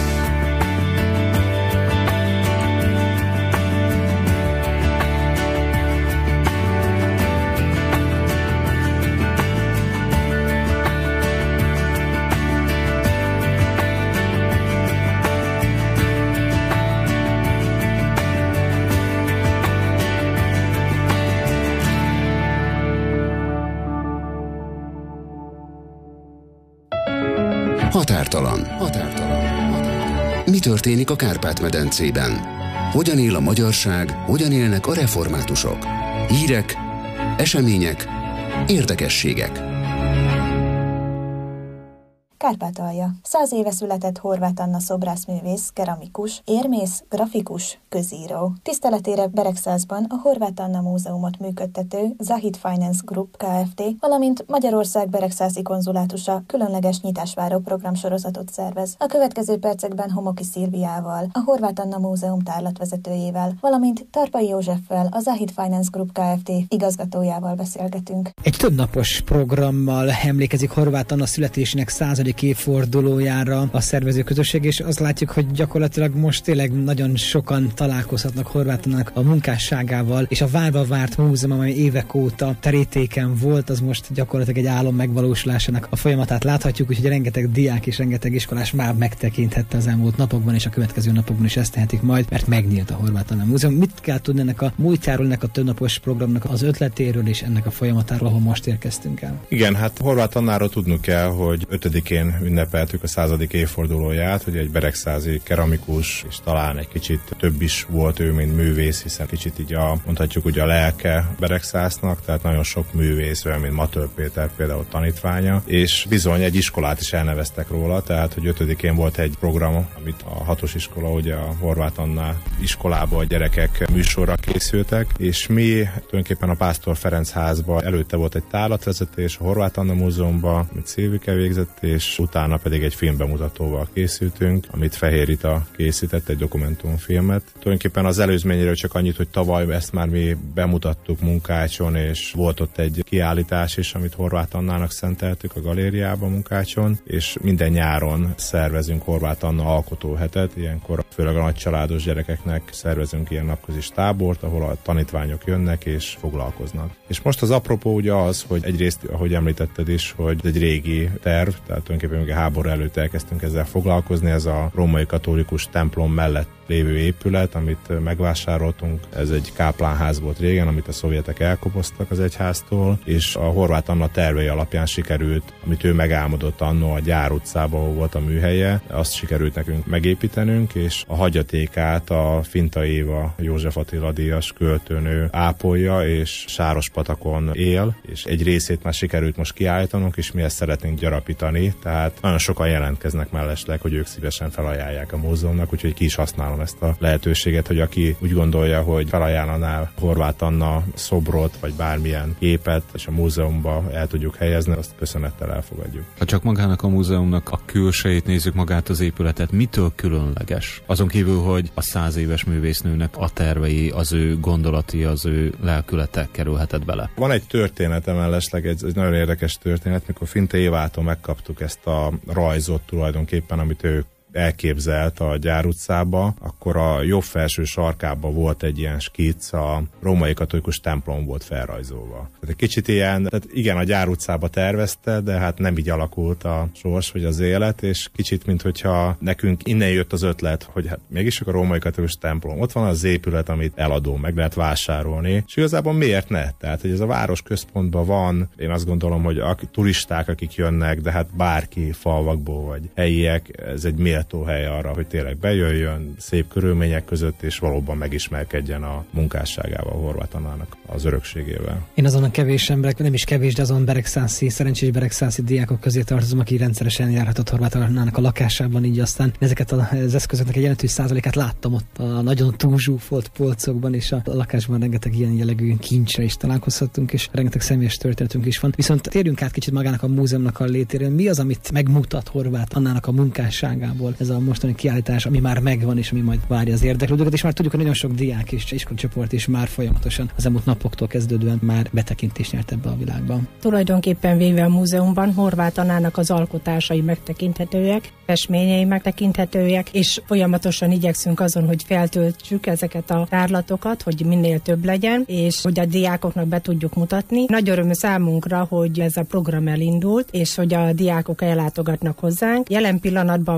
Határtalan. Mi történik a Kárpát-medencében? Hogyan él a magyarság, hogyan élnek a reformátusok? Hírek, események, érdekességek. Kárpátalja. 100 éve született Horváth Anna szobrászművész, keramikus, érmész, grafikus, közíró. Tiszteletére Beregszászban a Horváth Anna Múzeumot működtető Zahid Finance Group Kft., valamint Magyarország beregszászi konzulátusa különleges nyitásváró programsorozatot szervez. A következő percekben Homoki Szilviával, a Horváth Anna Múzeum tárlatvezetőjével, valamint Tarpai Józseffel, a Zahid Finance Group Kft. Igazgatójával beszélgetünk. Egy többnapos programmal emlékezik Horváth Anna születésének 100. évfordulójára a szervező közösség, és azt látjuk, hogy gyakorlatilag most tényleg nagyon sokan találkozhatnak Horváth Annának a munkásságával, és a várva várt múzeum, amely évek óta terítéken volt, az most gyakorlatilag egy álom megvalósulásának a folyamatát láthatjuk, úgyhogy rengeteg diák és rengeteg iskolás már megtekinthette az elmúlt napokban, és a következő napokban is ezt tehetik majd, mert megnyílt a Horváth Anna Múzeum. Mit kell tudni ennek a múltjáról, ennek a többnapos programnak az ötletéről és ennek a folyamatáról, ahol most érkeztünk el? Igen, hát Horváth Annáról tudnunk kell, hogy 5-én ünnepeltük a 100. évfordulóját, hogy egy beregszázi keramikus, és talán egy kicsit több is volt ő, mint művész, hiszen kicsit így mondhatjuk úgy a lelke Beregszásznak, tehát nagyon sok művész, olyan, mint Matőr Péter például tanítványa, és bizony egy iskolát is elneveztek róla, tehát hogy 5-én volt egy program, amit a 6-os iskola, ugye a Horváth Anna iskolába a gyerekek műsorra készültek, és mi tulajdonképpen a Pásztor Ferenc házba előtte volt egy tárlatvezetés a Horváth Anna Múzeumban, amit Szilvike végzett, és utána pedig egy filmbemutatóval készültünk, amit Fehér Rita készített, egy dokumentumfilmet. Tulajdonképpen az előzményéről csak annyit, hogy tavaly ezt már mi bemutattuk Munkácson, és volt ott egy kiállítás is, amit Horváth Annának szenteltük a galériában Munkácson, és minden nyáron szervezünk Horváth Anna alkotóhetet, ilyenkor főleg a nagycsaládos gyerekeknek szervezünk ilyen napközis tábort, ahol a tanítványok jönnek és foglalkoznak. És most az apropó ugye az, hogy egyrészt, ahogy említetted is, hogy egy régi terv, tehát tulajdonképpen még a háború előtt elkezdtünk ezzel foglalkozni, ez a római katolikus templom mellett lévő épület, amit megvásároltunk. Ez egy káplánház volt régen, amit a szovjetek elkoboztak az egyháztól, és a Horváth Anna tervei alapján sikerült, amit ő megálmodott annó a Gyár utcában, ahol volt a műhelye, azt sikerült nekünk megépítenünk, és a hagyatékát a Finta Éva József Attila díjas költőnő ápolja, és Sárospatakon él, és egy részét már sikerült most kiállítanunk, és mi ezt szeretnénk gyarapítani, tehát nagyon sokan jelentkeznek mellesleg, hogy ők szívesen felajánlják a múzeumnak, úgyhogy ki is használom ezt a lehetőséget, hogy aki úgy gondolja, hogy felajánlaná Horváth Anna szobrot, vagy bármilyen képet, és a múzeumba el tudjuk helyezni, azt köszönettel elfogadjuk. Ha csak magának a múzeumnak a külsejét nézzük, magát az épületet, mitől különleges? Azon kívül, hogy a 100 éves művésznőnek a tervei, az ő gondolati, az ő lelkülete kerülhetett bele. Van egy történet mellesleg, egy nagyon érdekes történet, mikor Finta Évától megkaptuk ezt a rajzot tulajdonképpen, amit ő elképzelt a Gyár utcába, akkor a jobb felső sarkában volt egy ilyen skic, a római katolikus templom volt felrajzolva. Tehát egy kicsit ilyen, tehát igen, a Gyár utcába tervezte, de hát nem így alakult a sors vagy az élet, és kicsit, minthogyha nekünk innen jött az ötlet, hogy hát mégis a római katolikus templom. Ott van az épület, amit eladó, meg lehet vásárolni, és igazából miért ne? Tehát, hogy ez a város központban van, én azt gondolom, hogy a turisták, akik jönnek, de hát bárki falvakból vagy helyiek, ez egy méltó hely arra, hogy tényleg bejöjjön szép körülmények között, és valóban megismerkedjen a munkásságával, a Horváth Annának az örökségével. Én azon a kevés emberek, nem is kevés, de azon beregszászi, szerencsés beregszászi diákok közé tartozom, aki rendszeresen járhatott Horváth Annának a lakásában, így aztán ezeket az eszközöknek egy jelentős százalékát láttam ott a nagyon túlzsúfolt polcokban, és a lakásban rengeteg ilyen jellegű kincsre is találkozhattunk, és rengeteg személyes történetünk is van. Viszont térjünk át kicsit magának a múzeumnak a létére. Mi az, amit megmutat Horváth Annának a munkásságából ez a mostani kiállítás, ami már megvan, és ami majd várja az érdeklődőket, és már tudjuk, hogy nagyon sok diák és iskolacsoport is már folyamatosan az elmúlt napoktól kezdődően már betekintést nyert ebbe a világba. Tulajdonképpen véve a múzeumban Horváth Annának az alkotásai megtekinthetőek, festményei megtekinthetőek, és folyamatosan igyekszünk azon, hogy feltöltsük ezeket a tárlatokat, hogy minél több legyen, és hogy a diákoknak be tudjuk mutatni. Nagy öröm számunkra, hogy ez a program elindult, és hogy a diákok ellátogatnak hozzánk. Jelen pillanatban, mai napon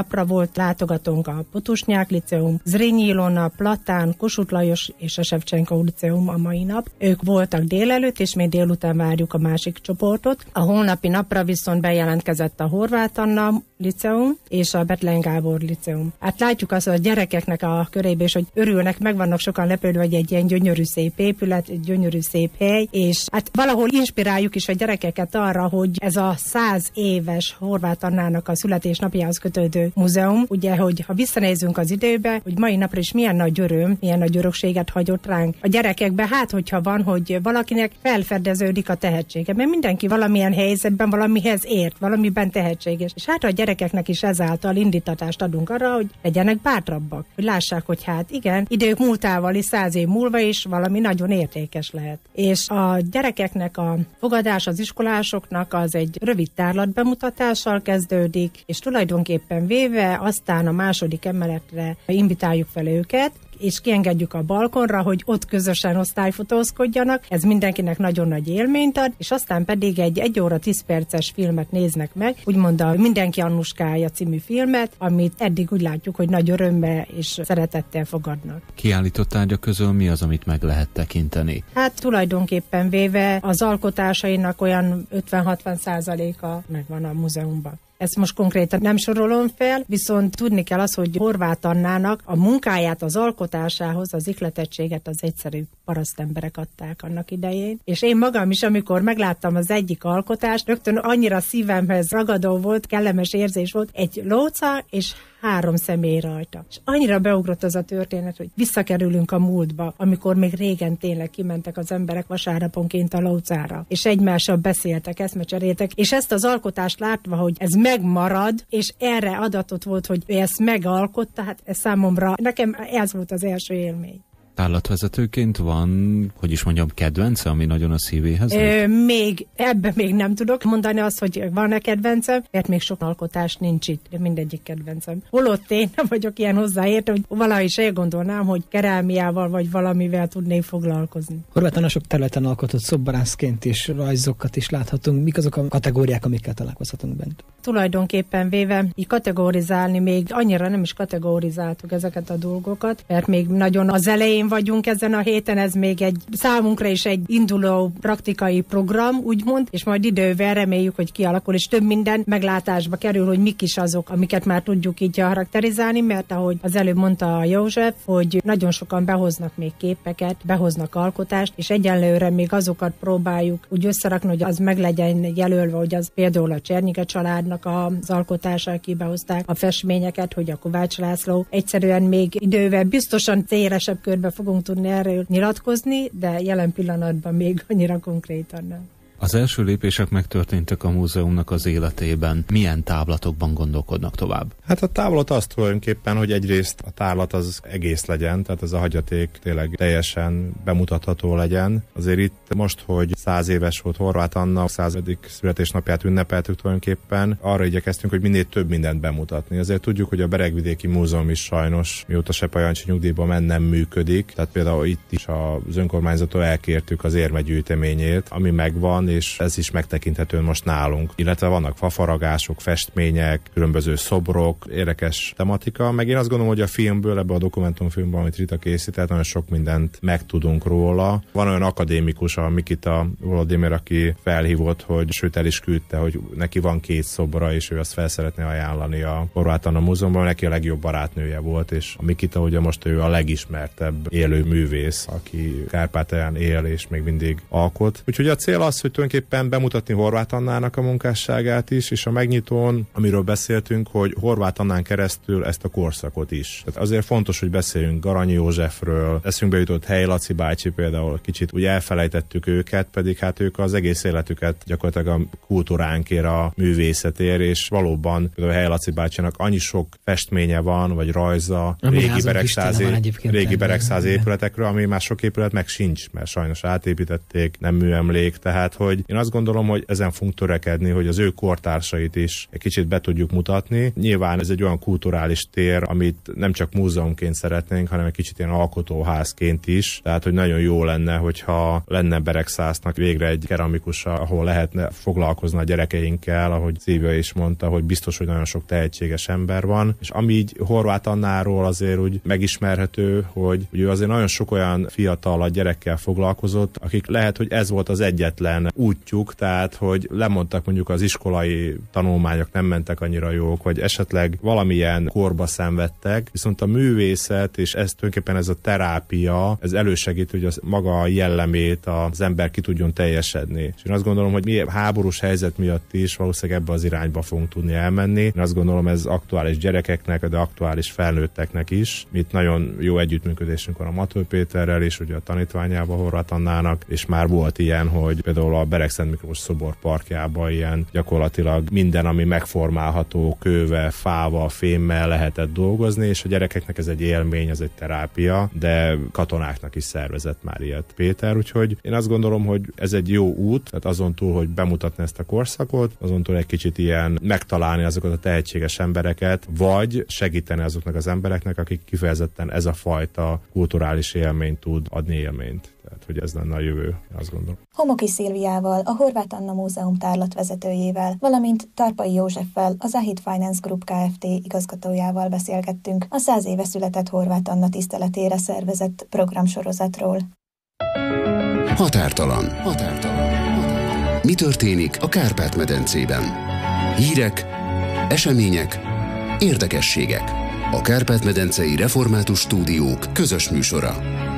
napra volt látogatónk a Potusnyák Liceum, Zrínyi Ilona, Platán, Kossuth Lajos és a Shevchenko Liceum a mai nap. Ők voltak délelőtt, és még délután várjuk a másik csoportot. A holnapi napra viszont bejelentkezett a Horváth Anna Liceum és a Bethlen Gábor Liceum. Hát látjuk azt a gyerekeknek a körébe is, hogy örülnek, meg vannak sokan lepődve, hogy egy ilyen gyönyörű szép épület, egy gyönyörű szép hely, és hát valahol inspiráljuk is a gyerekeket arra, hogy ez a 100 éves Horváth Annának a születésnapjához kötődő múzeum, ugye, hogy ha visszanézünk az időbe, hogy mai napra is milyen nagy öröm, milyen nagy örökséget hagyott ránk a gyerekekbe, hát hogyha van, hogy valakinek felfedeződik a tehetsége, mert mindenki valamilyen helyzetben valamihez ért, valamiben tehetséges, és hát a gyerekeknek is ezáltal indítatást adunk arra, hogy legyenek bátrabbak, hogy lássák, hogy hát igen, idők múltával is 100 év múlva is valami nagyon értékes lehet. És a gyerekeknek a fogadás az iskolásoknak az egy rövid tárlatbemutatással kezdődik, és tulajdonképpen véve aztán a második emeletre invitáljuk fel őket, és kiengedjük a balkonra, hogy ott közösen osztályfotózkodjanak. Ez mindenkinek nagyon nagy élményt ad, és aztán pedig egy 1 óra 10 perces filmet néznek meg, úgymond a Mindenki Annuskája című filmet, amit eddig úgy látjuk, hogy nagy örömmel és szeretettel fogadnak. Kiállított tárgyak közül mi az, amit meg lehet tekinteni? Hát tulajdonképpen véve az alkotásainak olyan 50-60%-a megvan a múzeumban. Ezt most konkrétan nem sorolom fel, viszont tudni kell az, hogy Horváth Annának a munkáját, az alkotásához, az ihletettséget az egyszerű parasztemberek adták annak idején. És én magam is, amikor megláttam az egyik alkotást, rögtön annyira szívemhez ragadó volt, kellemes érzés volt, egy lóca és 3 személy rajta. És annyira beugrott az a történet, hogy visszakerülünk a múltba, amikor még régen tényleg kimentek az emberek vasárnaponként a lócára, és egymással beszéltek, eszmecseréltek, és ezt az alkotást látva, hogy ez megmarad, és erre adatot volt, hogy ő ezt megalkotta, hát ez számomra, nekem ez volt az első élmény. Tárlatvezetőként van, hogy is mondjam, kedvence, ami nagyon a szívéhez? Még ebben még nem tudok mondani azt, hogy van-e kedvencem, mert még sok alkotás nincs itt, de mindegyik kedvencem. Holott én nem vagyok ilyen hozzáértő, hogy valahogy is elgondolnám, hogy kerámiával vagy valamivel tudnék foglalkozni. Horváth Anna sok területen alkotott szobrászként és rajzokat is láthatunk. Mik azok a kategóriák, amikkel találkozhatunk bent? Tulajdonképpen véve, így kategorizálni még annyira nem is kategorizáltuk ezeket a dolgokat, mert még nagyon az elején vagyunk ezen a héten, ez még egy számunkra is egy induló praktikai program, úgymond, és majd idővel reméljük, hogy kialakul, és több minden meglátásba kerül, hogy mik is azok, amiket már tudjuk így karakterizálni, mert ahogy az előbb mondta a József, hogy nagyon sokan behoznak még képeket, behoznak alkotást, és egyenlőre még azokat próbáljuk úgy összerakni, hogy az meg legyen jelölve, hogy az például a Csernyike családnak az alkotása, aki behozták a festményeket, hogy a Kovács László. Egyszerűen még idővel biztosan szélesebb körbe fogunk tudni erről nyilatkozni, de jelen pillanatban még annyira konkrétan nem. Az első lépések megtörténtek a múzeumnak az életében. Milyen távlatokban gondolkodnak tovább? Hát a távlat azt tulajdonképpen, hogy egyrészt a tárlat az egész legyen, tehát ez a hagyaték tényleg teljesen bemutatható legyen. Azért itt most, hogy 100 éves volt Horváth Anna, 100. születésnapját ünnepeltük tulajdonképpen, arra igyekeztünk, hogy minél több mindent bemutatni. Azért tudjuk, hogy a Beregvidéki Múzeum is sajnos, mióta Sepa Jancsi nyugdíjba nem működik, tehát például itt is az önkormányzattól elkértük az érmegyűjteményét, ami megvan, és ez is megtekinthető most nálunk. Illetve vannak fafaragások, festmények, különböző szobrok, érdekes tematika, meg én azt gondolom, hogy a filmből, ebből a dokumentumfilmben, amit Rita készített, nagyon sok mindent megtudunk róla. Van olyan akadémikus, a Mikita Volodymyr, aki felhívott, hogy sőt el is küldte, hogy neki van 2 szobra, és ő azt fel szeretné ajánlani a Horváth Anna Múzeumban, neki a legjobb barátnője volt, és a Mikita ugye most ő a legismertebb élő művész, aki Kárpátalján él, és még mindig alkot. Úgyhogy a cél az, hogy tulajdonképpen bemutatni Horváth Annának a munkásságát is, és a megnyitón, amiről beszéltünk, hogy Horváth Annán keresztül ezt a korszakot is. Tehát azért fontos, hogy beszéljünk Garanyi Józsefről, eszünkbe jutott Helyi Laci bácsi például, kicsit úgy elfelejtettük őket, pedig hát ők az egész életüket gyakorlatilag a kultúránkért, a művészetért, és valóban például Helyi Laci bácsinak annyi sok festménye van, vagy rajza, régi beregszázi épületekről, ami már sok épület meg sincs, mert sajnos átépítették, nem műemlék, tehát hogy hogy én azt gondolom, hogy ezen fogunk törekedni, hogy az ő kortársait is egy kicsit be tudjuk mutatni. Nyilván ez egy olyan kulturális tér, amit nem csak múzeumként szeretnénk, hanem egy kicsit ilyen alkotóházként is. Tehát, hogy nagyon jó lenne, hogyha lenne Beregszásznak végre egy keramikus, ahol lehetne foglalkozni a gyerekeinkkel, ahogy Szilvia is mondta, hogy biztos, hogy nagyon sok tehetséges ember van. És ami így Horváth Annáról azért úgy megismerhető, hogy ő azért nagyon sok olyan fiatal a gyerekkel foglalkozott, akik lehet, hogy ez volt az egyetlen útjuk, tehát, hogy lemondtak mondjuk az iskolai tanulmányok nem mentek annyira jók, vagy esetleg valamilyen korba szenvedtek, viszont a művészet, és ez tulajdonképpen ez a terápia, ez elősegít, hogy az maga a jellemét az ember ki tudjon teljesedni. És én azt gondolom, hogy mi háborús helyzet miatt is valószínűleg ebbe az irányba fogunk tudni elmenni. Én azt gondolom, ez aktuális gyerekeknek, de aktuális felnőtteknek is. Itt nagyon jó együttműködésünk van a Matő Péterrel és ugye a tanítványával, Horváth Annának, és már volt ilyen, hogy például a Beregszent Miklós szobor parkjában ilyen gyakorlatilag minden, ami megformálható kővel, fával, fémmel lehetett dolgozni, és a gyerekeknek ez egy élmény, ez egy terápia, de katonáknak is szervezett már ilyet Péter, úgyhogy én azt gondolom, hogy ez egy jó út, tehát azon túl, hogy bemutatni ezt a korszakot, azon túl egy kicsit ilyen megtalálni azokat a tehetséges embereket, vagy segíteni azoknak az embereknek, akik kifejezetten ez a fajta kulturális élményt tud adni élményt. Tehát, hogy ez lenne a jövő, azt gondolom. Homoki Szilviával, a Horváth Anna Múzeum tárlatvezetőjével, valamint Tarpai Józseffel, az Ahit Finance Group Kft. Igazgatójával beszélgettünk a 100 éve született Horváth Anna tiszteletére szervezett programsorozatról. Határtalan. Mi történik a Kárpát-medencében? Hírek, események, érdekességek. A Kárpát-medencei Református Stúdiók közös műsora.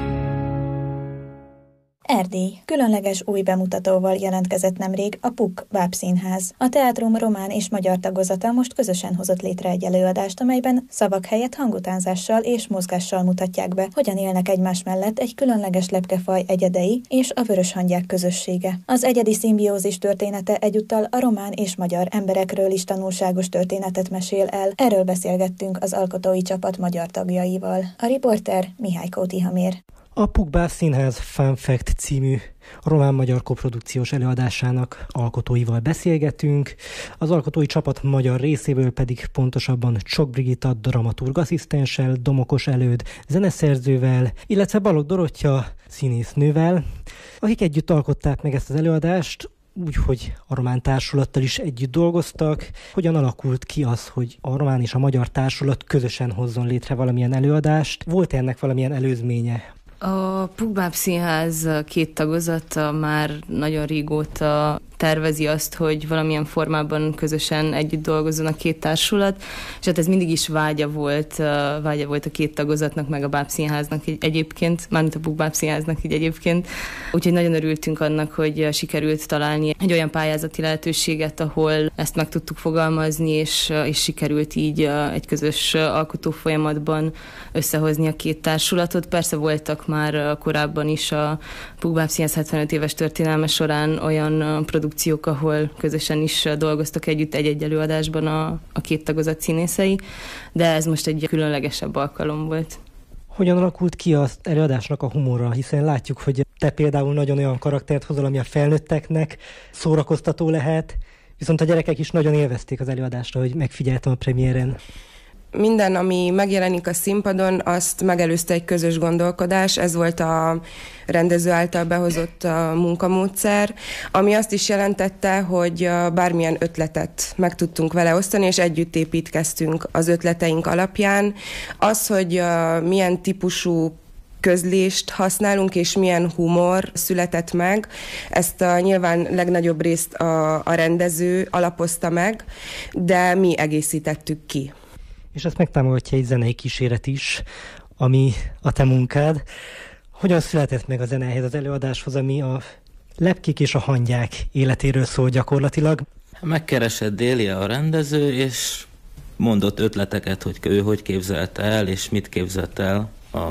Erdély. Különleges új bemutatóval jelentkezett nemrég a PUK Bábszínház. A teátrum román és magyar tagozata most közösen hozott létre egy előadást, amelyben szavak helyett hangutánzással és mozgással mutatják be, hogyan élnek egymás mellett egy különleges lepkefaj egyedei és a vöröshangyák közössége. Az egyedi szimbiózis története egyúttal a román és magyar emberekről is tanulságos történetet mesél el. Erről beszélgettünk az alkotói csapat magyar tagjaival. A riporter Mihály Kótihamér. A PUK Bábszínház Fun Fact című román-magyar koprodukciós előadásának alkotóival beszélgetünk. Az alkotói csapat magyar részéből pedig pontosabban Csok Brigitta dramaturgasszisztenssel, Domokos Előd zeneszerzővel, illetve Balogh Dorottya színésznővel, akik együtt alkották meg ezt az előadást, úgyhogy a román társulattal is együtt dolgoztak. Hogyan alakult ki az, hogy a román és a magyar társulat közösen hozzon létre valamilyen előadást? Volt ennek valamilyen előzménye? A PUK Bábszínház 2 tagozata már nagyon régóta tervezi azt, hogy valamilyen formában közösen együtt dolgozzon a 2 társulat, és hát ez mindig is vágya volt a 2 tagozatnak, meg a Bábszínháznak egyébként, mármint a PUK Bábszínháznak így egyébként. Úgyhogy nagyon örültünk annak, hogy sikerült találni egy olyan pályázati lehetőséget, ahol ezt meg tudtuk fogalmazni, és sikerült így egy közös alkotó folyamatban összehozni a 2 társulatot. Persze voltak már korábban is a PUK Bábszínház 75 éves történelme során olyan produkciók, ahol közösen is dolgoztak együtt egy-egy előadásban a 2 tagozat színészei, de ez most egy különlegesebb alkalom volt. Hogyan alakult ki az előadásnak a humora? Hiszen látjuk, hogy te például nagyon olyan karaktert hozol, ami a felnőtteknek szórakoztató lehet, viszont a gyerekek is nagyon élvezték az előadást, ahogy megfigyeltem a premiéren. Minden, ami megjelenik a színpadon, azt megelőzte egy közös gondolkodás, ez volt a rendező által behozott munkamódszer, ami azt is jelentette, hogy bármilyen ötletet meg tudtunk vele osztani, és együtt építkeztünk az ötleteink alapján. Az, hogy milyen típusú közlést használunk, és milyen humor született meg. Ezt nyilván legnagyobb részt a rendező alapozta meg, de mi egészítettük ki. És ezt megtámogatja egy zenei kíséret is, ami a te munkád. Hogyan született meg a zene ehhez az előadáshoz, ami a lepkék és a hangyák életéről szól gyakorlatilag? Megkeresett Délia a rendező, és mondott ötleteket, hogy ő hogy képzelte el, és mit képzelt el a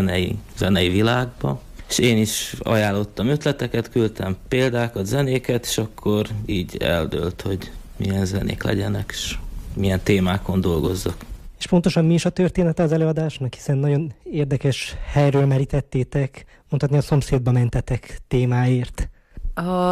zenei világba. És én is ajánlottam ötleteket, küldtem példákat, zenéket, és akkor így eldőlt, hogy milyen zenék legyenek, és milyen témákon dolgozzak. És pontosan mi is a története az előadásnak, hiszen nagyon érdekes helyről merítettétek, mondhatni a szomszédba mentetek témáért. A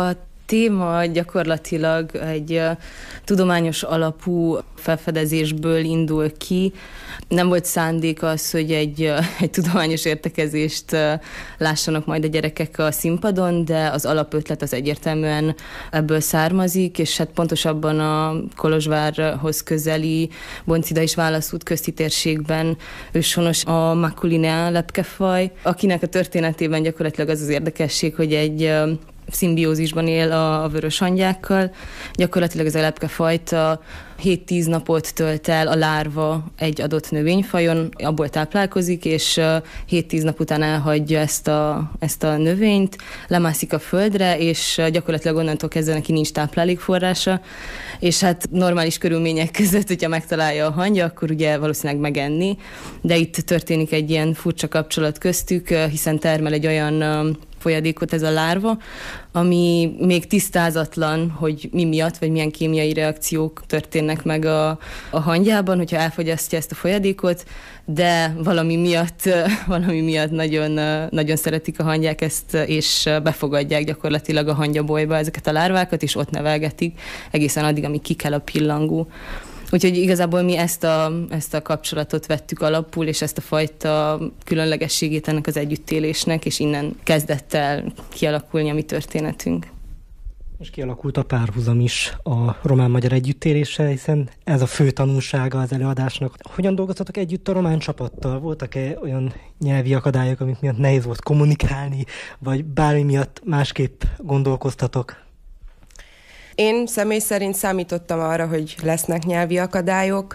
téma gyakorlatilag egy tudományos alapú felfedezésből indul ki. Nem volt szándék az, hogy egy tudományos értekezést lássanak majd a gyerekek a színpadon, de az alapötlet az egyértelműen ebből származik, és hát pontosabban a Kolozsvárhoz közeli Boncida és Válaszút közti térségben őshonos a Maculinea lepkefaj, akinek a történetében gyakorlatilag az érdekesség, hogy egy szimbiózisban él a vörös hangyákkal. Gyakorlatilag ez a lepkefajta 7-10 napot tölt el a lárva egy adott növényfajon, abból táplálkozik, és 7-10 nap után elhagyja ezt a növényt, lemászik a földre, és gyakorlatilag onnantól kezdve neki nincs táplálékforrása, és hát normális körülmények között, hogyha megtalálja a hangya, akkor ugye valószínűleg megenni, de itt történik egy ilyen furcsa kapcsolat köztük, hiszen termel egy olyan folyadékot ez a lárva, ami még tisztázatlan, hogy mi miatt, vagy milyen kémiai reakciók történnek meg a hangyában, hogyha elfogyasztja ezt a folyadékot, de valami miatt nagyon, nagyon szeretik a hangyák ezt, és befogadják gyakorlatilag a hangyabolyba ezeket a lárvákat, és ott nevelgetik egészen addig, amíg kikel a pillangó. Úgyhogy igazából mi ezt a kapcsolatot vettük alapul, és ezt a fajta különlegességét ennek az együttélésnek, és innen kezdett el kialakulni a mi történetünk. És kialakult a párhuzam is a román-magyar együttéléssel, hiszen ez a fő tanulsága az előadásnak. Hogyan dolgoztatok együtt a román csapattal? Voltak-e olyan nyelvi akadályok, amik miatt nehéz volt kommunikálni, vagy bármi miatt másképp gondolkoztatok? Én személy szerint számítottam arra, hogy lesznek nyelvi akadályok,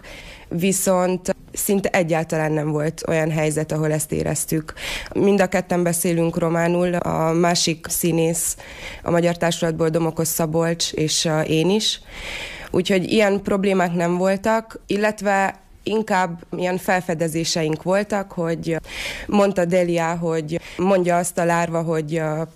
viszont szinte egyáltalán nem volt olyan helyzet, ahol ezt éreztük. Mind a ketten beszélünk románul, a másik színész a Magyar Társulatból Domokos Szabolcs, és én is. Úgyhogy ilyen problémák nem voltak, illetve inkább ilyen felfedezéseink voltak, hogy mondta Delia, hogy mondja azt a lárva, hogy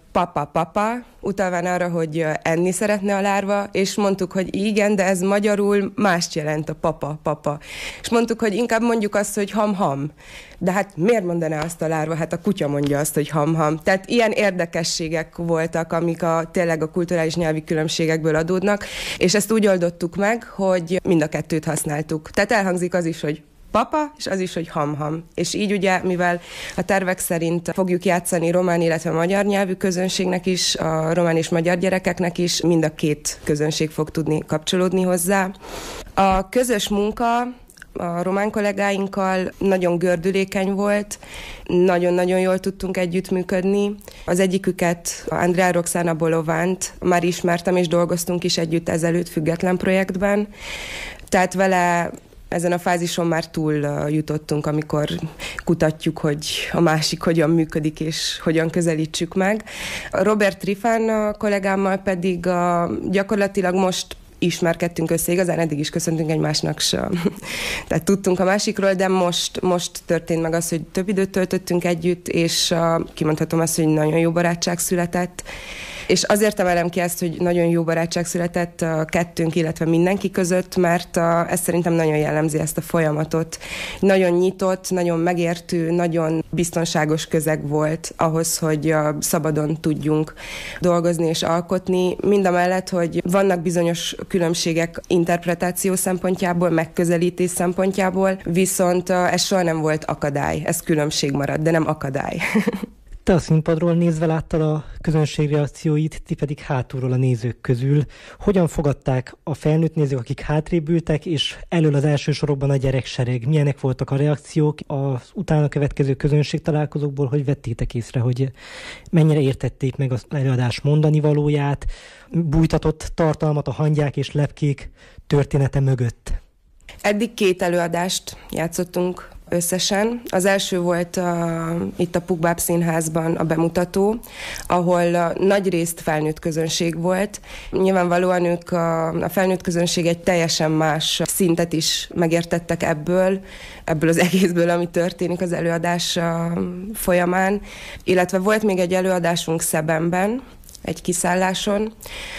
papa, utalván arra, hogy enni szeretne a lárva, és mondtuk, hogy igen, de ez magyarul mást jelent, a papa. És mondtuk, hogy inkább mondjuk azt, hogy ham. De hát miért mondaná azt a lárva? Hát a kutya mondja azt, hogy ham. Tehát ilyen érdekességek voltak, amik tényleg a kulturális nyelvi különbségekből adódnak, és ezt úgy oldottuk meg, hogy mind a kettőt használtuk. Tehát elhangzik az is, hogy papa, és az is, hogy ham. És így ugye, mivel a tervek szerint fogjuk játszani román, illetve magyar nyelvű közönségnek is, a román és magyar gyerekeknek is, mind a két közönség fog tudni kapcsolódni hozzá. A közös munka a román kollégáinkkal nagyon gördülékeny volt, nagyon-nagyon jól tudtunk együttműködni. Az egyiküket, Andrea Roxana Bolovánt már ismertem, és dolgoztunk is együtt ezelőtt független projektben. Tehát vele ezen a fázison már túl jutottunk, amikor kutatjuk, hogy a másik hogyan működik, és hogyan közelítsük meg. Robert Trifán kollégámmal pedig gyakorlatilag most ismerkedtünk össze, igazán eddig is köszöntünk egymásnak sem. Tehát tudtunk a másikról, de most történt meg az, hogy több időt töltöttünk együtt, és kimondhatom azt, hogy nagyon jó barátság született. És azért emelem ki ezt, hogy nagyon jó barátság született a kettőnk, illetve mindenki között, mert ez szerintem nagyon jellemzi ezt a folyamatot. Nagyon nyitott, nagyon megértő, nagyon biztonságos közeg volt ahhoz, hogy szabadon tudjunk dolgozni és alkotni. Mindamellett, hogy vannak bizonyos különbségek interpretáció szempontjából, megközelítés szempontjából, viszont ez soha nem volt akadály. Ez különbség marad, de nem akadály. Te a színpadról nézve láttad a közönség reakcióit, ti pedig hátulról a nézők közül. Hogyan fogadták a felnőtt nézők, akik hátrébb ültek, és elől az első sorokban a gyereksereg? Milyenek voltak a reakciók az utána következő közönség találkozókból? Hogy vettétek észre, hogy mennyire értették meg az előadás mondani valóját, bújtatott tartalmat a hangyák és lepkék története mögött? Eddig 2 előadást játszottunk összesen. Az első volt itt a Puk-Báp Színházban a bemutató, ahol nagy részt felnőtt közönség volt. Nyilvánvalóan ők a felnőtt közönség egy teljesen más szintet is megértettek ebből az egészből, ami történik az előadás folyamán. Illetve volt még egy előadásunk Szebenben, egy kiszálláson,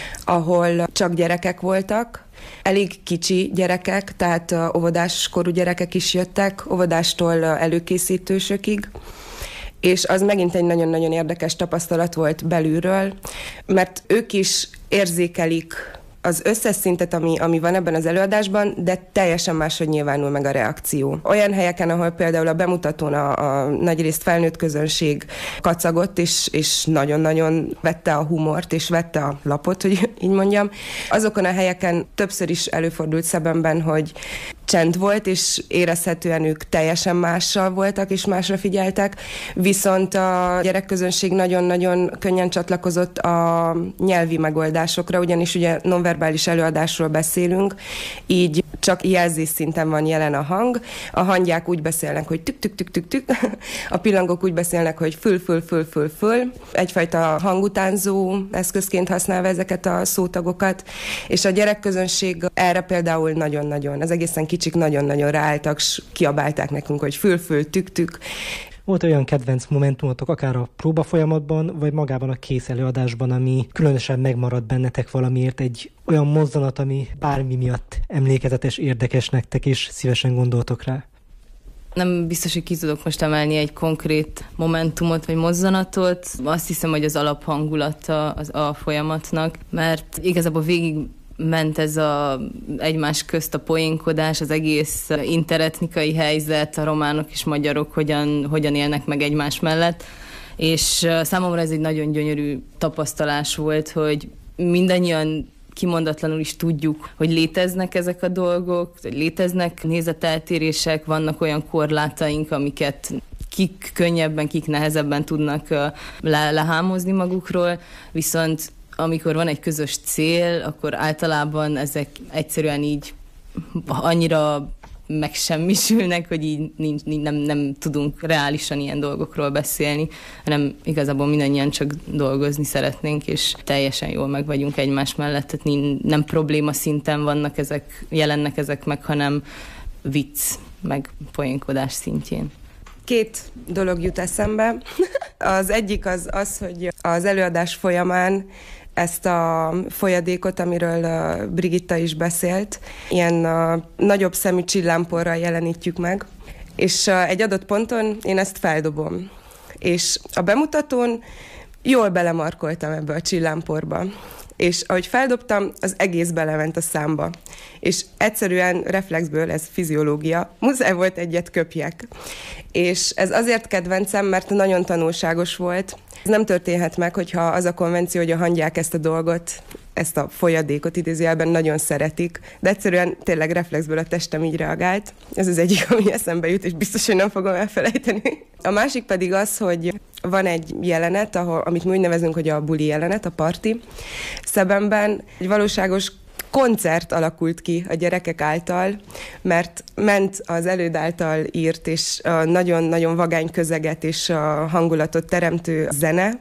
ahol csak gyerekek voltak, elég kicsi gyerekek, tehát óvodás korú gyerekek is jöttek, óvodástól előkészítősökig, és az megint egy nagyon-nagyon érdekes tapasztalat volt belülről, mert ők is érzékelik az összes szintet, ami van ebben az előadásban, de teljesen máshogy nyilvánul meg a reakció. Olyan helyeken, ahol például a bemutatón a nagyrészt felnőtt közönség kacagott, és nagyon-nagyon vette a humort, és vette a lapot, hogy így mondjam, azokon a helyeken többször is előfordult szememben, hogy csend volt, és érezhetően ők teljesen mással voltak, és másra figyeltek, viszont a gyerekközönség nagyon-nagyon könnyen csatlakozott a nyelvi megoldásokra, ugyanis ugye nonverbális előadásról beszélünk, így csak jelzés szinten van jelen a hang, a hangyák úgy beszélnek, hogy tük-tük-tük-tük-tük, a pillangok úgy beszélnek, hogy föl-föl-föl-föl-föl, egyfajta hangutánzó eszközként használva ezeket a szótagokat, és a gyerekközönség erre például nagyon-nagyon, az egészen kicsik nagyon-nagyon ráálltak, s kiabálták nekünk, hogy föl-föl, tük-tük. Volt olyan kedvenc momentumotok, akár a próba folyamatban, vagy magában a kész előadásban, ami különösen megmaradt bennetek valamiért, egy olyan mozzanat, ami bármi miatt emlékezetes, érdekes nektek, és szívesen gondoltok rá? Nem biztos, hogy ki tudok most emelni egy konkrét momentumot vagy mozzanatot. Azt hiszem, hogy az alaphangulata a folyamatnak, mert igazából végig ment ez egymás közt a poénkodás, az egész interetnikai helyzet, a románok és magyarok hogyan élnek meg egymás mellett, és számomra ez egy nagyon gyönyörű tapasztalás volt, hogy mindannyian kimondatlanul is tudjuk, hogy léteznek ezek a dolgok, hogy léteznek nézeteltérések, vannak olyan korlátaink, amiket kik könnyebben, kik nehezebben tudnak lehámozni magukról, viszont amikor van egy közös cél, akkor általában ezek egyszerűen így annyira megsemmisülnek, hogy így nem tudunk reálisan ilyen dolgokról beszélni, hanem igazából mindannyian csak dolgozni szeretnénk, és teljesen jól meg vagyunk egymás mellett, tehát nem probléma szinten jelennek ezek meg, hanem vicc, meg poénkodás szintjén. Két dolog jut eszembe. Az egyik az, hogy az előadás folyamán ezt a folyadékot, amiről Brigitta is beszélt, ilyen nagyobb szemű csillámporral jelenítjük meg, és egy adott ponton én ezt feldobom. És a bemutatón jól belemarkoltam ebbe a csillámporba. És ahogy feldobtam, az egész belement a számba. És egyszerűen reflexből, ez fiziológia, muszáj volt egyet köpjek. És ez azért kedvencem, mert nagyon tanulságos volt. Ez nem történhet meg, hogyha az a konvenció, hogy a hangyák ezt a dolgot, ezt a folyadékot idézőjelben nagyon szeretik, de egyszerűen tényleg reflexből a testem így reagált. Ez az egyik, ami eszembe jut, és biztos, hogy nem fogom elfelejteni. A másik pedig az, hogy van egy jelenet, amit mi úgy nevezünk, hogy a buli jelenet, a parti. Szebenben egy valóságos koncert alakult ki a gyerekek által, mert ment az előd által írt és nagyon-nagyon vagány közeget és a hangulatot teremtő zene,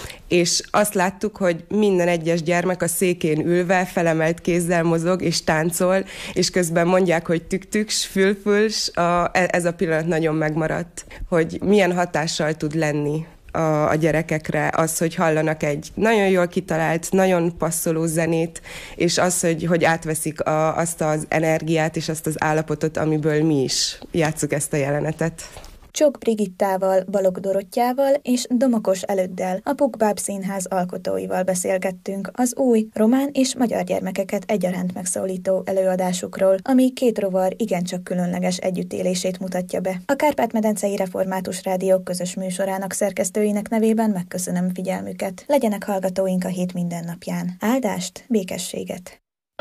és azt láttuk, hogy minden egyes gyermek a székén ülve felemelt kézzel mozog és táncol, és közben mondják, hogy tük-tük, fül-fül, ez a pillanat nagyon megmaradt, hogy milyen hatással tud lenni a gyerekekre az, hogy hallanak egy nagyon jól kitalált, nagyon passzoló zenét, és az, hogy átveszik azt az energiát és azt az állapotot, amiből mi is játsszuk ezt a jelenetet. Csok Brigittával, Balogh Dorottyával és Domokos Előddel, a Puk-Báb Színház alkotóival beszélgettünk az új román és magyar gyermekeket egyaránt megszólító előadásukról, ami két rovar igencsak különleges együttélését mutatja be. A Kárpát-medencei Református Rádió közös műsorának szerkesztőinek nevében megköszönöm figyelmüket. Legyenek hallgatóink a hét minden napján. Áldást, békességet!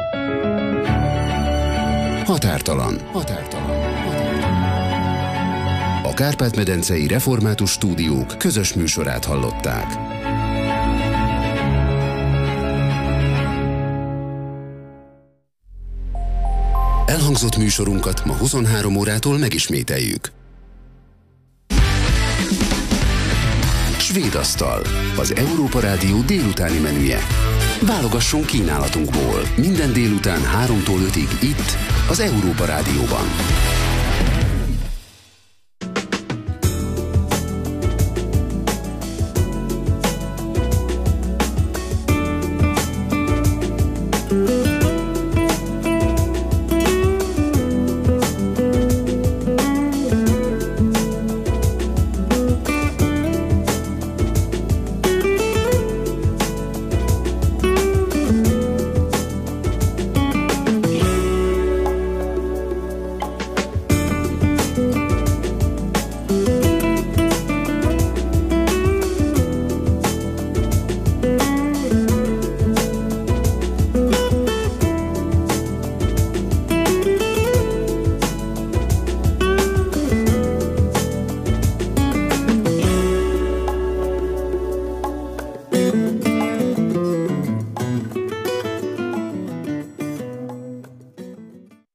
Határtalan. A Kárpát-medencei Református Stúdiók közös műsorát hallották. Elhangzott műsorunkat ma 23 órától megismételjük. Svéd asztal, az Európa Rádió délutáni menüje. Válogasson kínálatunkból minden délután 3-tól 5-ig itt, az Európa Rádióban.